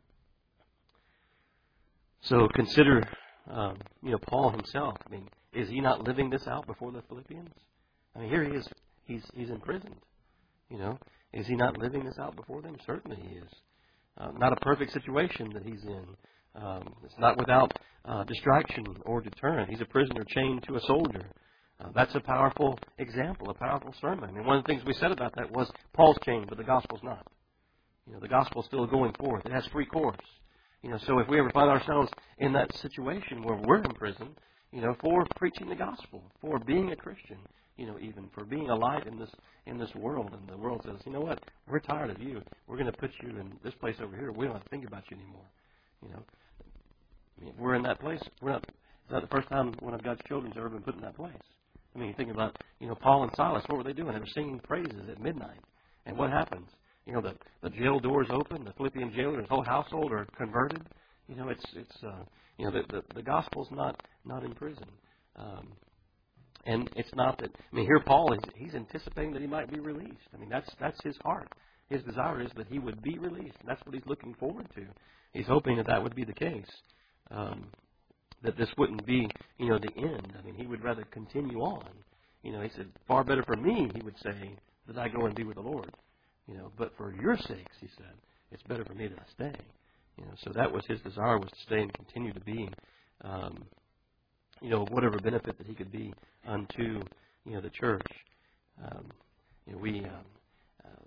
So consider, um, you know, Paul himself. I mean, is he not living this out before the Philippians? I mean, here he is. He's he's imprisoned. You know, is he not living this out before them? Certainly he is. Uh, not a perfect situation that he's in. Um, it's not without uh, distraction or deterrent. He's a prisoner chained to a soldier. Uh, that's a powerful example, a powerful sermon. I mean, one of the things we said about that was Paul's chained, but the gospel's not. You know, the gospel's still going forth. It has free course. You know, so if we ever find ourselves in that situation where we're in prison, you know, for preaching the gospel, for being a Christian, you know, even for being a light in this in this world, and the world says, you know what, we're tired of you. We're going to put you in this place over here. We don't have to think about you anymore. You know, I mean, if we're in that place, we're not. It's not the first time one of God's children's ever been put in that place. I mean, you think about, you know, Paul and Silas. What were they doing? They were singing praises at midnight, and what happens? You know, the, the jail doors open, the Philippian jailer and his whole household are converted. You know, it's, it's uh, you know, the, the, the gospel's not, not in prison. Um, and it's not that, I mean, here Paul, is he's anticipating that he might be released. I mean, that's, that's his heart. His desire is that he would be released. And that's what he's looking forward to. He's hoping that that would be the case. Um, that this wouldn't be, you know, the end. I mean, he would rather continue on. You know, he said, far better for me, he would say, that I go and be with the Lord. You know, but for your sakes, he said, it's better for me that I stay. You know, so that was his desire, was to stay and continue to be, um, you know, whatever benefit that he could be unto, you know, the church. Um, you know, we, um, uh,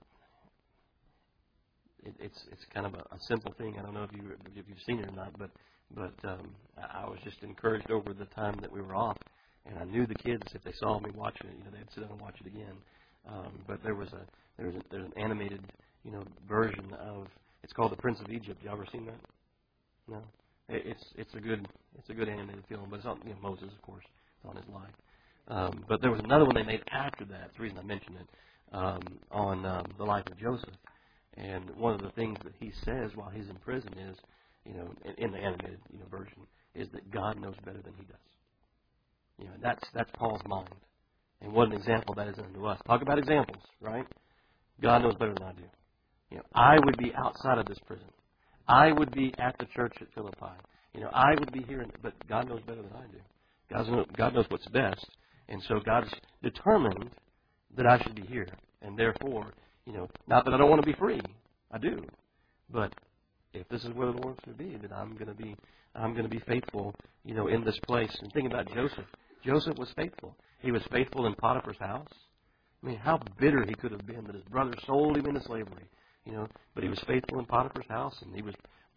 it, it's it's kind of a, a simple thing. I don't know if you if you've seen it or not, but but um, I was just encouraged over the time that we were off, and I knew the kids, if they saw me watching it, you know, they'd sit down and watch it again. Um, but there was a there's a, there's an animated, you know, version of, it's called The Prince of Egypt. You ever seen that? No. It, it's it's a good it's a good animated film, but it's on, you know, Moses, of course, it's on his life. Um, but there was another one they made after that. That's the reason I mentioned it, um, on um, the life of Joseph. And one of the things that he says while he's in prison is, you know, in, in the animated, you know, version, is that God knows better than he does. You know, that's that's Paul's mind. And what an example that is unto us. Talk about examples, right? God knows better than I do. You know, I would be outside of this prison. I would be at the church at Philippi. You know, I would be here, but God knows better than I do. God knows, God knows what's best, and so God's determined that I should be here, and therefore, you know, not that I don't want to be free, I do, but if this is where the Lord wants me to be, then I'm going to be, I'm going to be faithful, you know, in this place. And think about Joseph. Joseph was faithful. He was faithful in Potiphar's house. I mean, how bitter he could have been that his brother sold him into slavery, you know. But he was faithful in Potiphar's house, and he was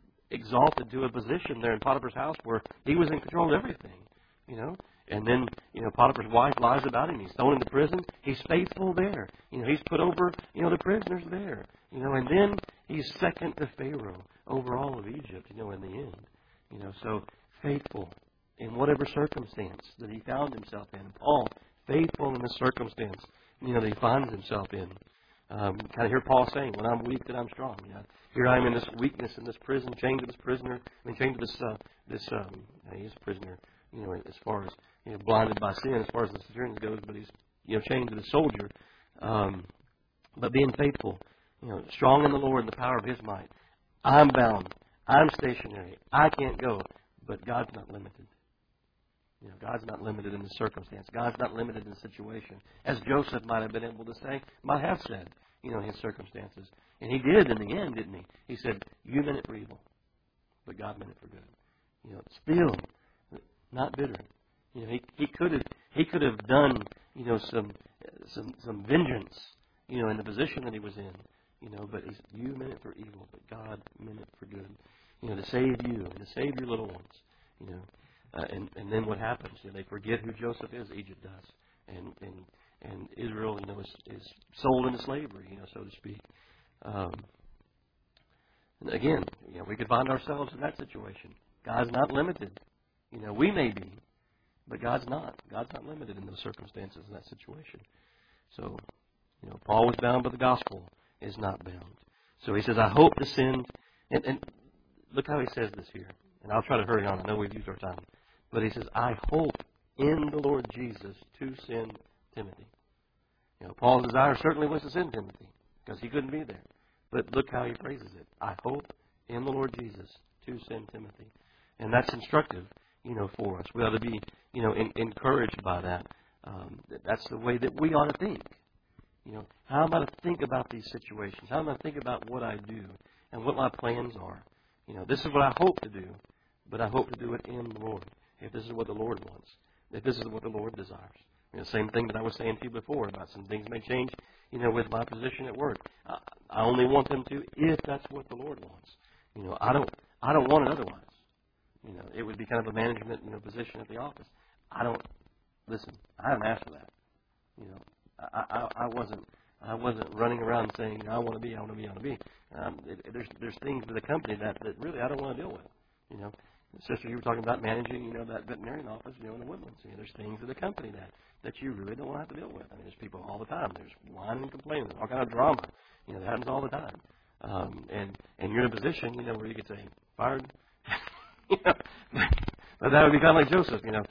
exalted to a position there in Potiphar's house where he was in control of everything, you know. And then, you know, Potiphar's wife lies about him. He's thrown into prison. He's faithful there. You know, he's put over, you know, the prisoners there. You know, and then he's second to Pharaoh over all of Egypt, you know, in the end. You know, so faithful in whatever circumstance that he found himself in. Paul, faithful in the circumstance, you know, that he finds himself in. Um, kind of hear Paul saying, when I'm weak, then I'm strong. You know, here I am in this weakness, in this prison, chained to this prisoner. I mean, chained to this, uh, this um, he is a prisoner, you know, as far as, you know, blinded by sin, as far as the centurion goes, but he's, you know, chained to the soldier. Um, but being faithful, you know, strong in the Lord and the power of His might. I'm bound. I'm stationary. I can't go, but God's not limited. You know, God's not limited in the circumstance. God's not limited in the situation. As Joseph might have been able to say, might have said, you know, in his circumstances. And he did in the end, didn't he? He said, you meant it for evil, but God meant it for good. You know, still not bitter. You know, he he could have he could have done, you know, some some some vengeance, you know, in the position that he was in. You know, but he's, you meant it for evil, but God meant it for good. You know, to save you and to save your little ones. You know. Uh, and, and then what happens? You know, they forget who Joseph is. Egypt does, and and and Israel, you know, is, is sold into slavery, you know, so to speak. Um, and again, you know, we could find ourselves in that situation. God's not limited. You know, we may be, but God's not. God's not limited in those circumstances in that situation. So, you know, Paul was bound, but the gospel is not bound. So he says, I hope to send, and, and look how he says this here. And I'll try to hurry on. I know we've used our time. But he says, I hope in the Lord Jesus to send Timothy. You know, Paul's desire certainly was to send Timothy because he couldn't be there. But look how he phrases it. I hope in the Lord Jesus to send Timothy. And that's instructive, you know, for us. We ought to be, you know, in, encouraged by that. Um, that's the way that we ought to think. You know, how am I to think about these situations? How am I to think about what I do and what my plans are? You know, this is what I hope to do, but I hope to do it in the Lord. If this is what the Lord wants, if this is what the Lord desires. You know, same thing that I was saying to you before about some things may change, you know, with my position at work. I, I only want them to if that's what the Lord wants. You know, I don't, I don't want it otherwise. You know, it would be kind of a management, you know, position at the office. I don't, listen, I haven't asked for that. You know, I, I, I wasn't, I wasn't running around saying, I want to be, I want to be, I want to be. Um, it, it, there's, there's things with the company that, that really I don't want to deal with. You know, sister, you were talking about managing, you know, that veterinarian office, you know, in the Woodlands. You know, there's things in the company that, that you really don't want to have to deal with. I mean, there's people all the time. There's whining and complaining. There's all kind of drama. You know, that happens all the time. Um, and, and you're in a position, you know, where you could say, fired. You know, but that would be kind of like Joseph, you know.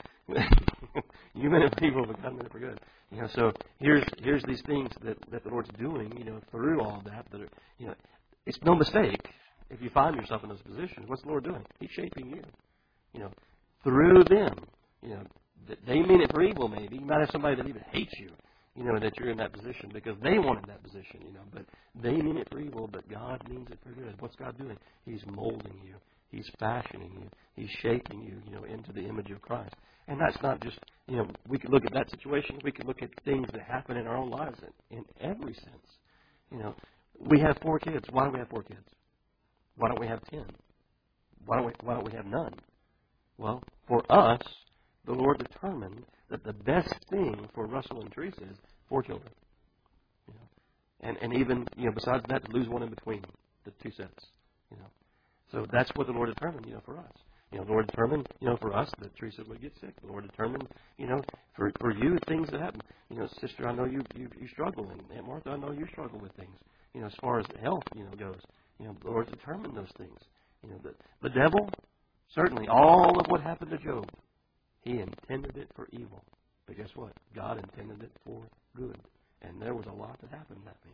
You meant it for evil, but God meant it for good. You know, so here's here's these things that, that the Lord's doing, you know, through all of that. That are, you know, it's no mistake if you find yourself in those positions. What's the Lord doing? He's shaping you. You know, through them. You know, they mean it for evil. Maybe you might have somebody that even hates you. You know, that you're in that position because they wanted that position. You know, but they mean it for evil, but God means it for good. What's God doing? He's molding you. He's fashioning you. He's shaping you, you know, into the image of Christ. And that's not just, you know, we could look at that situation. We could look at things that happen in our own lives in, in every sense. You know, we have four kids. Why do we have four kids? Why don't we have ten? Why don't we, why don't we have none? Well, for us, the Lord determined that the best thing for Russell and Teresa is four children. You know, and, and even, you know, besides that, to lose one in between the two sets, you know. So that's what the Lord determined, you know, for us. You know, the Lord determined, you know, for us that Teresa would get sick. The Lord determined, you know, for for you things that happen. You know, sister, I know you you, you struggle, and Aunt Martha, I know you struggle with things. You know, as far as health, you know, goes. You know, the Lord determined those things. You know, the the devil, certainly, all of what happened to Job, he intended it for evil. But guess what? God intended it for good, and there was a lot that happened to that man.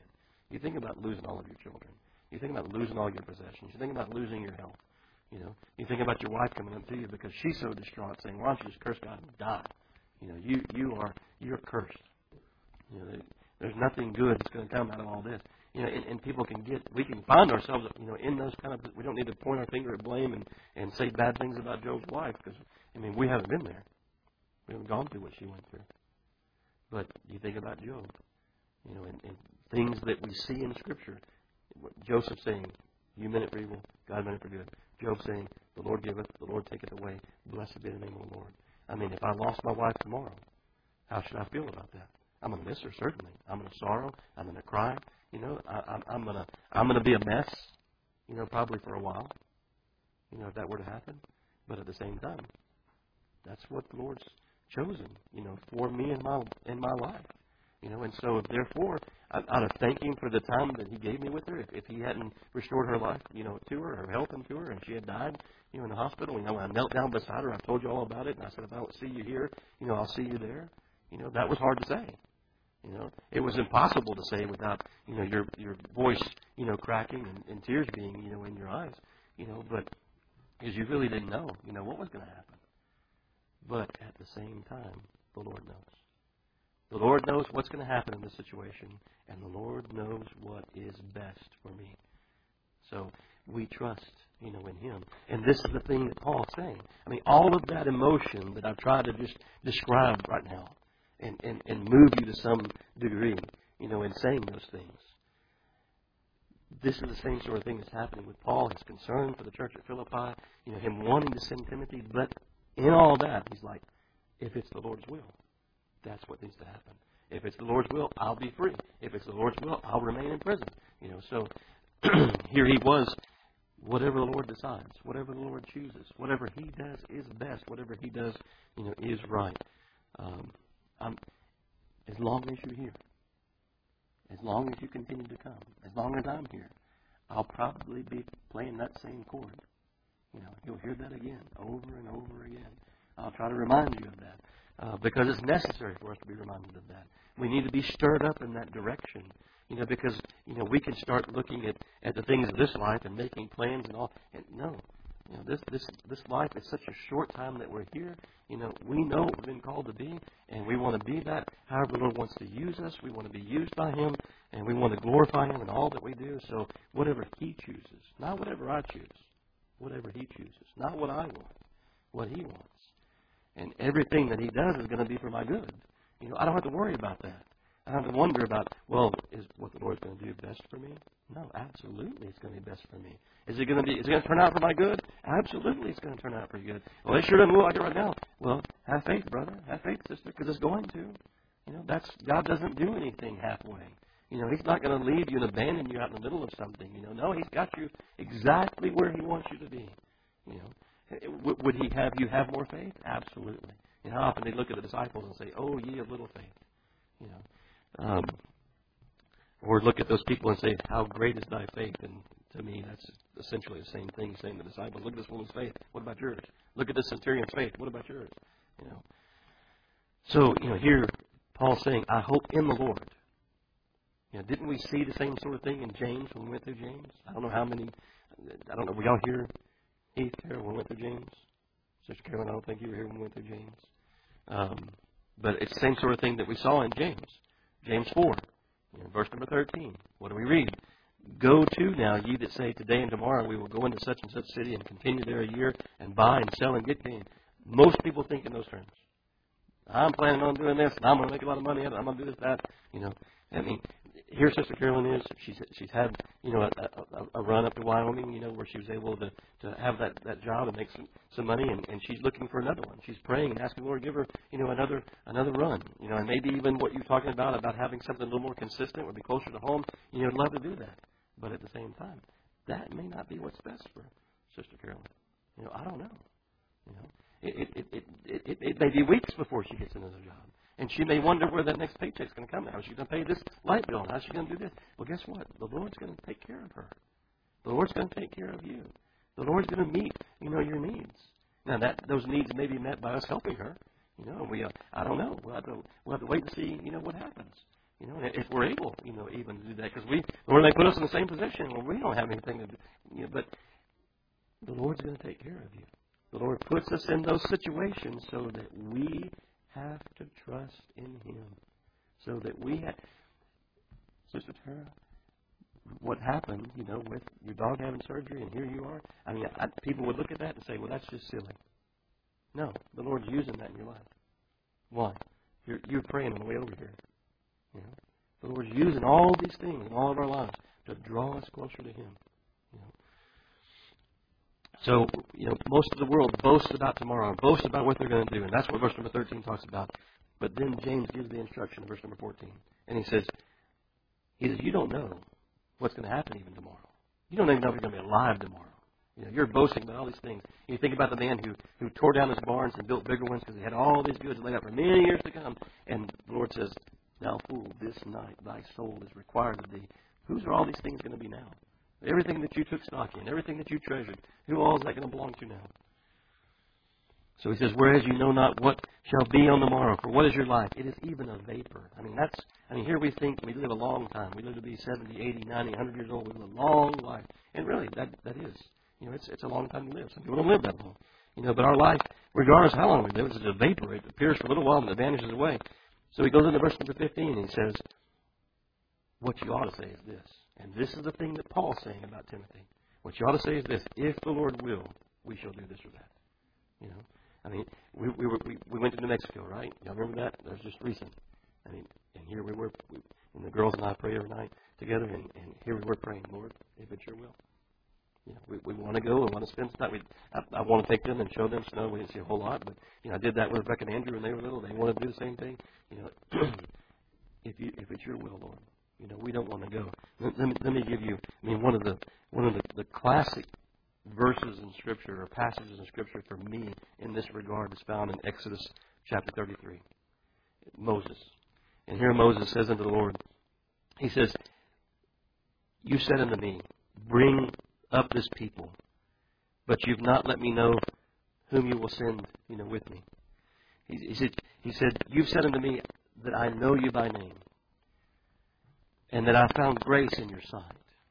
You think about losing all of your children. You think about losing all your possessions. You think about losing your health. You know, you think about your wife coming up to you because she's so distraught, saying, "Why don't you just curse God and die?" You know, you you are you're cursed. You know, there's nothing good that's going to come out of all this. You know, and, and people can get, we can find ourselves, you know, in those kind of, we don't need to point our finger at blame and, and say bad things about Job's wife because, I mean, we haven't been there. We haven't gone through what she went through. But you think about Job, you know, and, and things that we see in Scripture. Joseph saying, "You meant it for evil, God meant it for good." Job saying, "The Lord giveth, the Lord taketh away. Blessed be the name of the Lord." I mean, if I lost my wife tomorrow, how should I feel about that? I'm going to miss her, certainly. I'm going to sorrow. I'm going to cry. You know, I, I'm, I'm going to I'm going to be a mess, you know, probably for a while, you know, if that were to happen. But at the same time, that's what the Lord's chosen, you know, for me in my in my life. You know, and so therefore, out of thank Him for the time that He gave me with her, if, if He hadn't restored her life, you know, to her, her health and to her, and she had died, you know, in the hospital, you know, I knelt down beside her, I told you all about it, and I said, if I don't see you here, you know, I'll see you there. You know, that was hard to say. You know, it was impossible to say without, you know, your your voice, you know, cracking and, and tears being, you know, in your eyes. You know, but because you really didn't know, you know, what was going to happen. But at the same time, the Lord knows. The Lord knows what's going to happen in this situation, and the Lord knows what is best for me. So we trust, you know, in Him. And this is the thing that Paul's saying. I mean, all of that emotion that I've tried to just describe right now and, and, and move you to some degree, you know, in saying those things. This is the same sort of thing that's happening with Paul. His concern for the church at Philippi, you know, him wanting to send Timothy. But in all that, he's like, if it's the Lord's will, that's what needs to happen. If it's the Lord's will, I'll be free. If it's the Lord's will, I'll remain in prison. You know, so here he was. Whatever the Lord decides, whatever the Lord chooses, whatever He does is best. Whatever He does, you know, is right. Um, I'm, as long as you're here, as long as you continue to come, as long as I'm here, I'll probably be playing that same chord. You know, you'll hear that again, over and over again. I'll try to remind you of that. Uh, because it's necessary for us to be reminded of that. We need to be stirred up in that direction. You know, because, you know, we can start looking at, at the things of this life and making plans and all. And no, you know, this, this, this life is such a short time that we're here. You know, we know what we've been called to be, and we want to be that. However the Lord wants to use us, we want to be used by Him, and we want to glorify Him in all that we do. So whatever He chooses, not whatever I choose, whatever He chooses, not what I want, what He wants. And everything that He does is going to be for my good. You know, I don't have to worry about that. I don't have to wonder about, well, is what the Lord's going to do best for me? No, absolutely it's going to be best for me. Is it going to be, is it going to turn out for my good? Absolutely it's going to turn out for your good. Well, it sure doesn't look like it right now. Well, have faith, brother. Have faith, sister, because it's going to. You know, that's, God doesn't do anything halfway. You know, He's not going to leave you and abandon you out in the middle of something. You know, no, He's got you exactly where He wants you to be. You know, would He have you have more faith? Absolutely. You know, how often they look at the disciples and say, "Oh, ye of little faith." You know, um, or look at those people and say, "How great is thy faith?" And to me, that's essentially the same thing. Saying to the disciples, "Look at this woman's faith. What about yours? Look at this centurion's faith. What about yours?" You know. So you know, here Paul's saying, "I hope in the Lord." You know, didn't we see the same sort of thing in James when we went through James? I don't know how many. I don't know. Were y'all here? Heath, Carol, when we went through James. Sister Carolyn, I don't think you were here when we went through James. Um, but it's the same sort of thing that we saw in James. James four, you know, verse number thirteen. What do we read? "Go to now, ye that say, today and tomorrow we will go into such and such city and continue there a year and buy and sell and get gain." Most people think in those terms. I'm planning on doing this, and I'm going to make a lot of money out of it. I'm going to do this, that. You know, I mean, here Sister Carolyn is. She's she's had, you know, a, a, a run up to Wyoming, you know, where she was able to, to have that, that job and make some, some money, and, and she's looking for another one. She's praying and asking the Lord to give her, you know, another another run. You know, and maybe even what you're talking about, about having something a little more consistent, would be closer to home. You know, I'd love to do that. But at the same time, that may not be what's best for Sister Carolyn. You know, I don't know. You know, it it it it, it, it may be weeks before she gets another job. And she may wonder where that next paycheck's going to come. How is she going to pay this light bill? How's she going to do this? Well, guess what? The Lord's going to take care of her. The Lord's going to take care of you. The Lord's going to meet, you know, your needs. Now, that those needs may be met by us helping her. You know, we uh, I don't know. We'll have to we'll have to wait and see, you know, what happens. You know, if we're able, you know, even to do that, because we, Lord may put us in the same position where we don't have anything to do. You know, but the Lord's going to take care of you. The Lord puts us in those situations so that we have to trust in Him. So that we have, Sister Tara, what happened, you know, with your dog having surgery and here you are, I mean, I, people would look at that and say, well, that's just silly. No, the Lord's using that in your life. Why? You're, you're praying on the way over here. You know, the Lord's using all these things in all of our lives to draw us closer to Him. You know. So, you know, most of the world boasts about tomorrow, boasts about what they're going to do, and that's what verse number thirteen talks about. But then James gives the instruction in verse number fourteen, and he says, he says, you don't know what's going to happen even tomorrow. You don't even know if you're going to be alive tomorrow. You know, you're boasting about all these things. You think about the man who, who tore down his barns and built bigger ones because he had all these goods laid out for many years to come. And the Lord says, thou fool, this night thy soul is required of thee. Whose are all these things going to be now? Everything that you took stock in, everything that you treasured, who all is that going to belong to now? So he says, whereas you know not what shall be on the morrow, for what is your life? It is even a vapor. I mean, that's, I mean, here we think we live a long time. We live to be seventy, eighty, ninety, one hundred years old. We live a long life. And really, that that is. You know, it's it's a long time to live. Some people don't live that long. You know, but our life, regardless of how long we live, is a vapor. It appears for a little while and it vanishes away. So he goes into verse number fifteen and he says, what you ought to say is this. And this is the thing that Paul's saying about Timothy. What you ought to say is this. If the Lord will, we shall do this or that. You know, I mean, we we were, we, we went to New Mexico, right? Y'all remember that? That was just recent. I mean, and here we were, we, and the girls and I pray every night together, and, and here we were praying, Lord, if it's your will. You know, we, we want to go and want to spend some time. We, I, I want to take them and show them snow. We didn't see a whole lot, but you know, I did that with Rebecca and Andrew when they were little. They wanted to do the same thing. You know, if you if it's your will, Lord, you know, we don't want to go. Let, let me let me give you. I mean, one of the one of the, the classic verses in Scripture or passages in Scripture for me in this regard is found in Exodus chapter thirty-three. Moses, and here Moses says unto the Lord, he says, "You said unto me, bring up this people, but you've not let me know whom you will send, you know, with me." He, he said, he said, "You've said unto me that I know you by name, and that I found grace in your sight.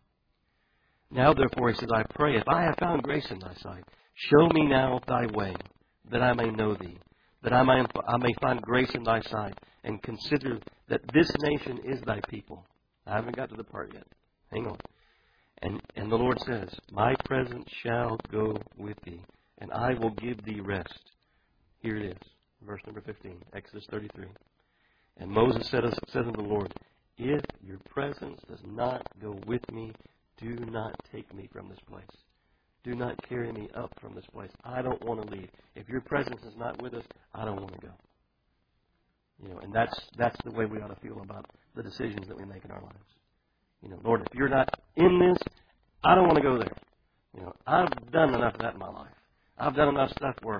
Now, therefore," he says, "I pray, if I have found grace in thy sight, show me now thy way, that I may know thee, that I may, I may find grace in thy sight, and consider that this nation is thy people." I haven't got to the part yet. Hang on. And, and the Lord says, "My presence shall go with thee, and I will give thee rest." Here it is, verse number fifteen, Exodus thirty-three. "And Moses said, said unto the Lord, if your presence does not go with me, do not take me from this place. Do not carry me up from this place. I don't want to leave. If your presence is not with us, I don't want to go." You know, and that's that's the way we ought to feel about the decisions that we make in our lives. You know, Lord, if you're not in this, I don't want to go there. You know, I've done enough of that in my life. I've done enough stuff where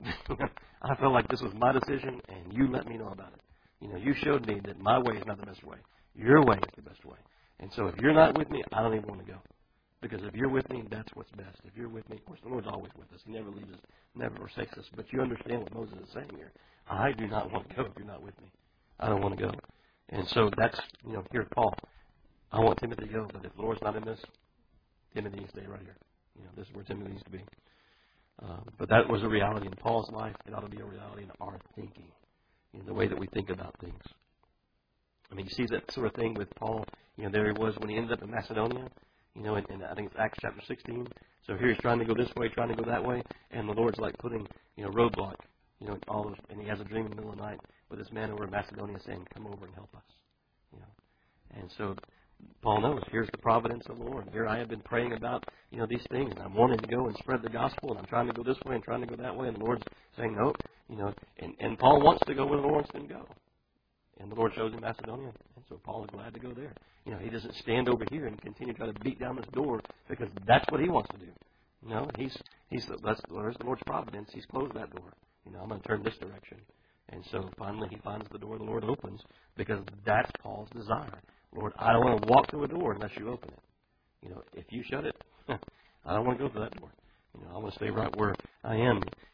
I felt like this was my decision, and you let me know about it. You know, you showed me that my way is not the best way. Your way is the best way. And so if you're not with me, I don't even want to go. Because if you're with me, that's what's best. If you're with me, of course, the Lord's always with us. He never leaves us, never forsakes us. But you understand what Moses is saying here. I do not want to go if you're not with me. I don't want to go. And so that's, you know, here Paul. I want Timothy to go, but if the Lord's not in this, Timothy needs to stay right here. You know, this is where Timothy needs to be. Um, but that was a reality in Paul's life. It ought to be a reality in our thinking, in the way that we think about things. I mean, you see that sort of thing with Paul. You know, there he was when he ended up in Macedonia. You know, and, and I think it's Acts chapter sixteen. So here he's trying to go this way, trying to go that way, and the Lord's like putting, you know, roadblock. You know, all those, and he has a dream in the middle of the night with this man over in Macedonia saying, "Come over and help us." You know, and so Paul knows, here's the providence of the Lord. Here I have been praying about, you know, these things, and I'm wanting to go and spread the gospel, and I'm trying to go this way and trying to go that way, and the Lord's saying, "No," you know, and, and Paul wants to go where the Lord wants him to go. And the Lord shows him Macedonia, and so Paul is glad to go there. You know, he doesn't stand over here and continue to try to beat down this door because that's what he wants to do. No, he's he's that's there's the Lord's providence. He's closed that door. You know, I'm going to turn this direction. And so finally he finds the door the Lord opens because that's Paul's desire. Lord, I don't want to walk through a door unless you open it. You know, if you shut it, I don't want to go through that door. You know, I want to stay right where I am.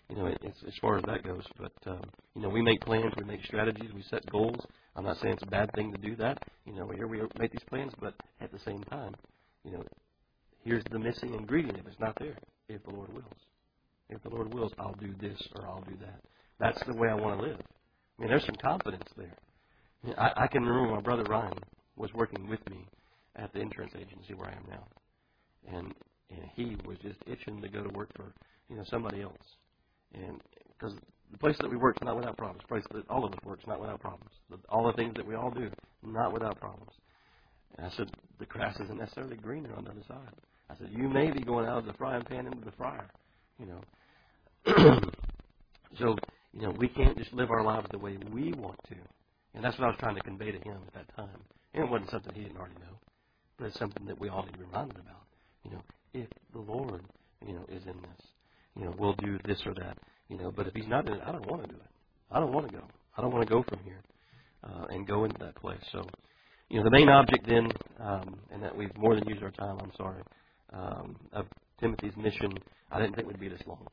you know, it's, as far as that goes. But, um, you know, we make plans, we make strategies, we set goals. I'm not saying it's a bad thing to do that. You know, here we make these plans, but at the same time, you know, here's the missing ingredient if it's not there, if the Lord wills. If the Lord wills, I'll do this or I'll do that. That's the way I want to live. I mean, there's some confidence there. I, mean, I, I can remember my brother Ryan was working with me at the insurance agency where I am now. And, and he was just itching to go to work for, you know, somebody else. And because the place that we work is not without problems. The place that all of us work is not without problems. All the things that we all do, not without problems. And I said, the grass isn't necessarily greener on the other side. I said, you may be going out of the frying pan into the fryer, you know. So, you know, we can't just live our lives the way we want to. And that's what I was trying to convey to him at that time. And it wasn't something he didn't already know, but it's something that we all need to be reminded about. You know, if the Lord, you know, is in this, you know, we'll do this or that, you know. But if He's not in it, I don't want to do it. I don't want to go. I don't want to go from here uh, and go into that place. So, you know, the main object then, um, and that we've more than used our time, I'm sorry, um, of Timothy's mission, I didn't think would be this long.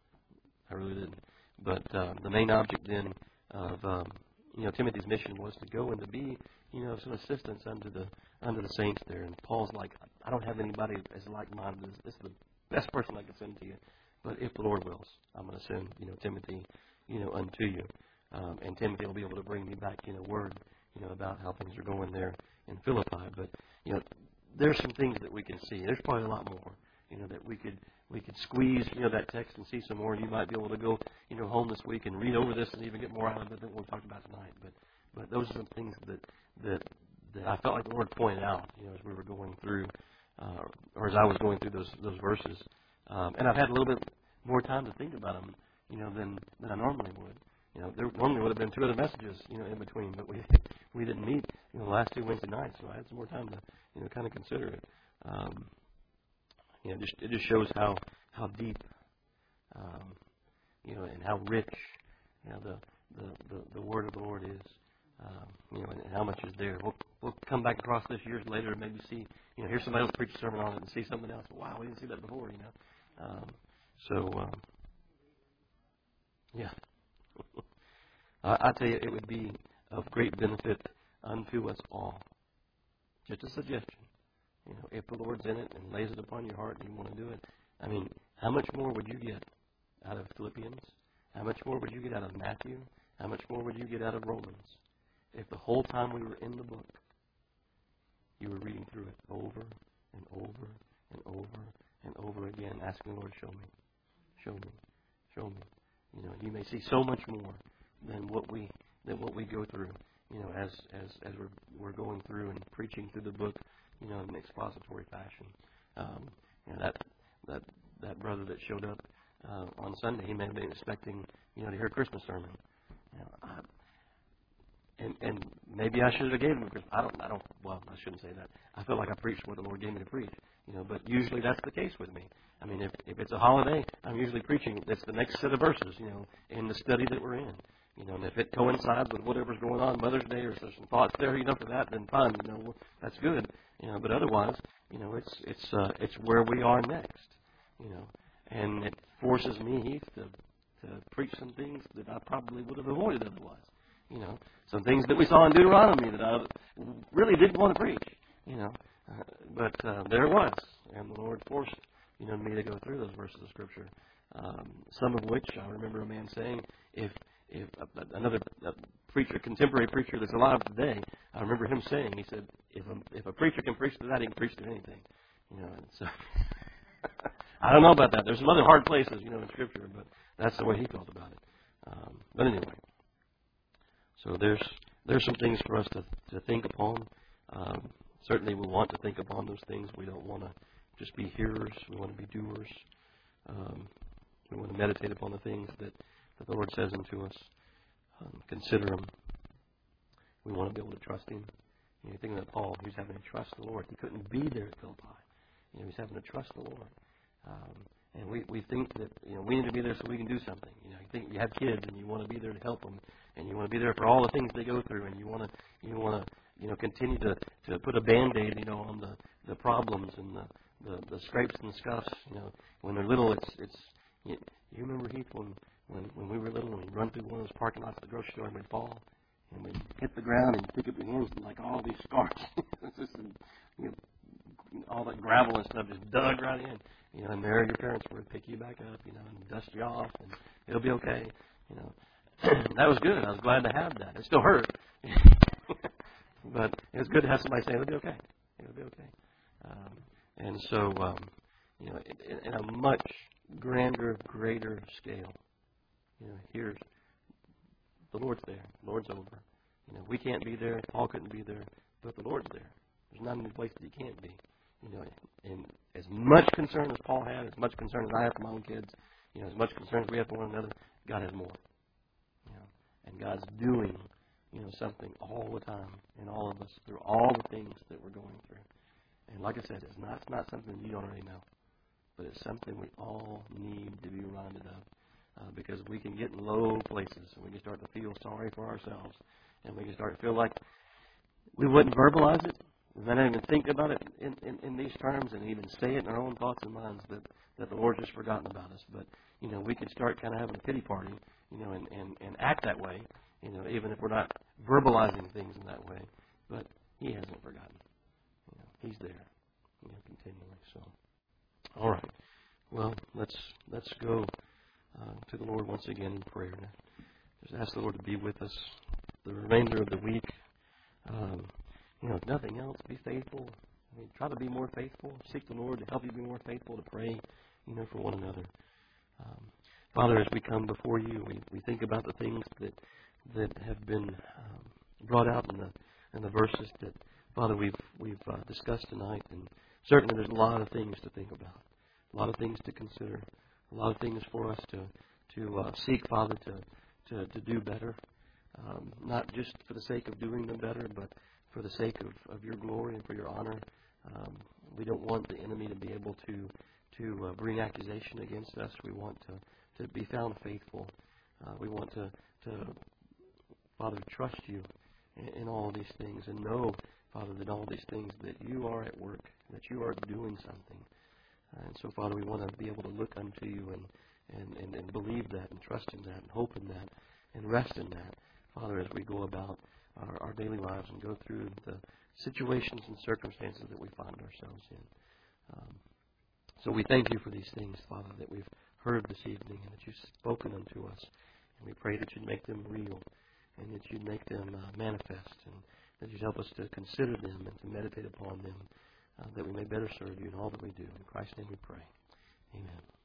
I really didn't. But uh, the main object then of, um, you know, Timothy's mission was to go and to be, you know, some assistance unto the under the saints there. And Paul's like, I don't have anybody as like-minded. This is the best person I can send to you. But if the Lord wills, I'm going to send, you know, Timothy, you know, unto you. Um, and Timothy will be able to bring me back, you know, word, you know, about how things are going there in Philippi. But, you know, there's some things that we can see. There's probably a lot more, you know, that we could we could squeeze, you know, that text and see some more. You might be able to go, you know, home this week and read over this and even get more out of it than we'll talk about tonight. But but those are some things that that that I felt like the Lord pointed out, you know, as we were going through, uh, or as I was going through those those verses. Um, and I've had a little bit more time to think about them, you know, than than I normally would. You know, there normally would have been two other messages, you know, in between, but we we didn't meet, you know, the last two Wednesday nights, so I had some more time to, you know, kind of consider it. Um, you know, just it just shows how how deep, um, you know, and how rich, you know, the the, the, the word of the Lord is, um, you know, and, and how much is there. We'll we'll come back across this years later and maybe see, you know, hear somebody else preach a sermon on it and see something else. Wow, we didn't see that before, you know. Um, so, um, yeah. I tell you, it would be of great benefit unto us all. Just a suggestion. You know, if the Lord's in it and lays it upon your heart and you want to do it, I mean, how much more would you get out of Philippians? How much more would you get out of Matthew? How much more would you get out of Romans? If the whole time we were in the book, you were reading through it over and over and over and over again, asking the Lord, show me, show me, show me. You know, you may see so much more than what we than what we go through, you know, as as as we're we're going through and preaching through the book, you know, in an expository fashion. Um, you know, that that that brother that showed up uh, on Sunday, he may have been expecting, you know, to hear a Christmas sermon. You know, I, and and maybe I should have gave him a Christmas. I don't I don't. Well, I shouldn't say that. I feel like I preached what the Lord gave me to preach. You know, but usually that's the case with me. I mean, if if it's a holiday, I'm usually preaching. That's the next set of verses, you know, in the study that we're in. You know, and if it coincides with whatever's going on Mother's Day or there's some thoughts there, you know, for that, then fine. You know, that's good. You know, but otherwise, you know, it's it's uh, it's where we are next. You know, and it forces me, Heath, to to preach some things that I probably would have avoided otherwise. You know, some things that we saw in Deuteronomy that I really didn't want to preach. You know, uh, but uh, there it was, and the Lord forced, you know, me to go through those verses of Scripture. Um, some of which I remember a man saying, if if uh, another uh, preacher, contemporary preacher that's alive today, I remember him saying, he said, if a, if a preacher can preach to that, he can preach to anything. You know, and so I don't know about that. There's some other hard places, you know, in Scripture, but that's the way he felt about it. Um, but anyway, so there's there's some things for us to to think upon. Um, certainly, we want to think upon those things. We don't want to just be hearers. We want to be doers. Um, we want to meditate upon the things that, that the Lord says unto us. Um, consider them. We want to be able to trust Him. You know, think that Paul, he was having to trust the Lord. He couldn't be there at Philippi. You know, he's having to trust the Lord. Um, and we, we think that, you know, we need to be there so we can do something. You know, you think you have kids and you want to be there to help them, and you want to be there for all the things they go through, and you want to you want to you know continue to, to put a Band-Aid, you know, on the, the problems and the, the, the scrapes and the scuffs. You know, when they're little, it's it's you, You remember, Heath, when, when, when we were little and we'd run through one of those parking lots of the grocery store and we'd fall and we'd hit the ground and pick up your hands and like all these scars. It's just, you know, all that gravel and stuff just dug right in. You know, and there your parents would pick you back up, you know, and dust you off, and it'll be okay. You know, that was good. I was glad to have that. It still hurt, but it was good to have somebody say it'll be okay. It'll be okay. Um, and so, um, you know, in, in a much grander, greater scale, you know, here's the Lord's there. The Lord's over. You know, we can't be there. Paul couldn't be there, but the Lord's there. There's not any place that he can't be. You know, and as much concern as Paul had, as much concern as I have for my own kids, you know, as much concern as we have for one another, God has more. You know, and God's doing, you know, something all the time in all of us through all the things that we're going through. And like I said, it's not, it's not something you don't already know, but it's something we all need to be reminded of, uh, because we can get in low places and we can start to feel sorry for ourselves, and we can start to feel like we wouldn't verbalize it. We might not even think about it in, in, in these terms and even say it in our own thoughts and minds that, that the Lord's just forgotten about us. But, you know, we could start kind of having a pity party, you know, and, and, and act that way, you know, even if we're not verbalizing things in that way. But He hasn't forgotten. You know, He's there, you know, continually. So, all right. Well, let's let's go uh, to the Lord once again in prayer. Now, just ask the Lord to be with us the remainder of the week. Um, You know, if nothing else, be faithful. I mean, try to be more faithful. Seek the Lord to help you be more faithful, to pray, you know, for one another. Um, Father, as we come before you, we, we think about the things that that have been um, brought out in the in the verses that, Father, we've we've uh, discussed tonight. And certainly, there's a lot of things to think about, a lot of things to consider, a lot of things for us to to uh, seek, Father, to to to do better, um, not just for the sake of doing them better, but for the sake of, of your glory and for your honor. Um, we don't want the enemy to be able to to uh, bring accusation against us. We want to, to be found faithful. Uh, we want to, to, Father, trust you in, in all these things and know, Father, that all these things that you are at work, that you are doing something. Uh, and so, Father, we want to be able to look unto you and, and, and, and believe that and trust in that and hope in that and rest in that, Father, as we go about Our, our daily lives and go through the situations and circumstances that we find ourselves in. Um, so we thank you for these things, Father, that we've heard this evening and that you've spoken unto us. And we pray that you'd make them real and that you'd make them uh, manifest and that you'd help us to consider them and to meditate upon them, uh, that we may better serve you in all that we do. In Christ's name we pray. Amen.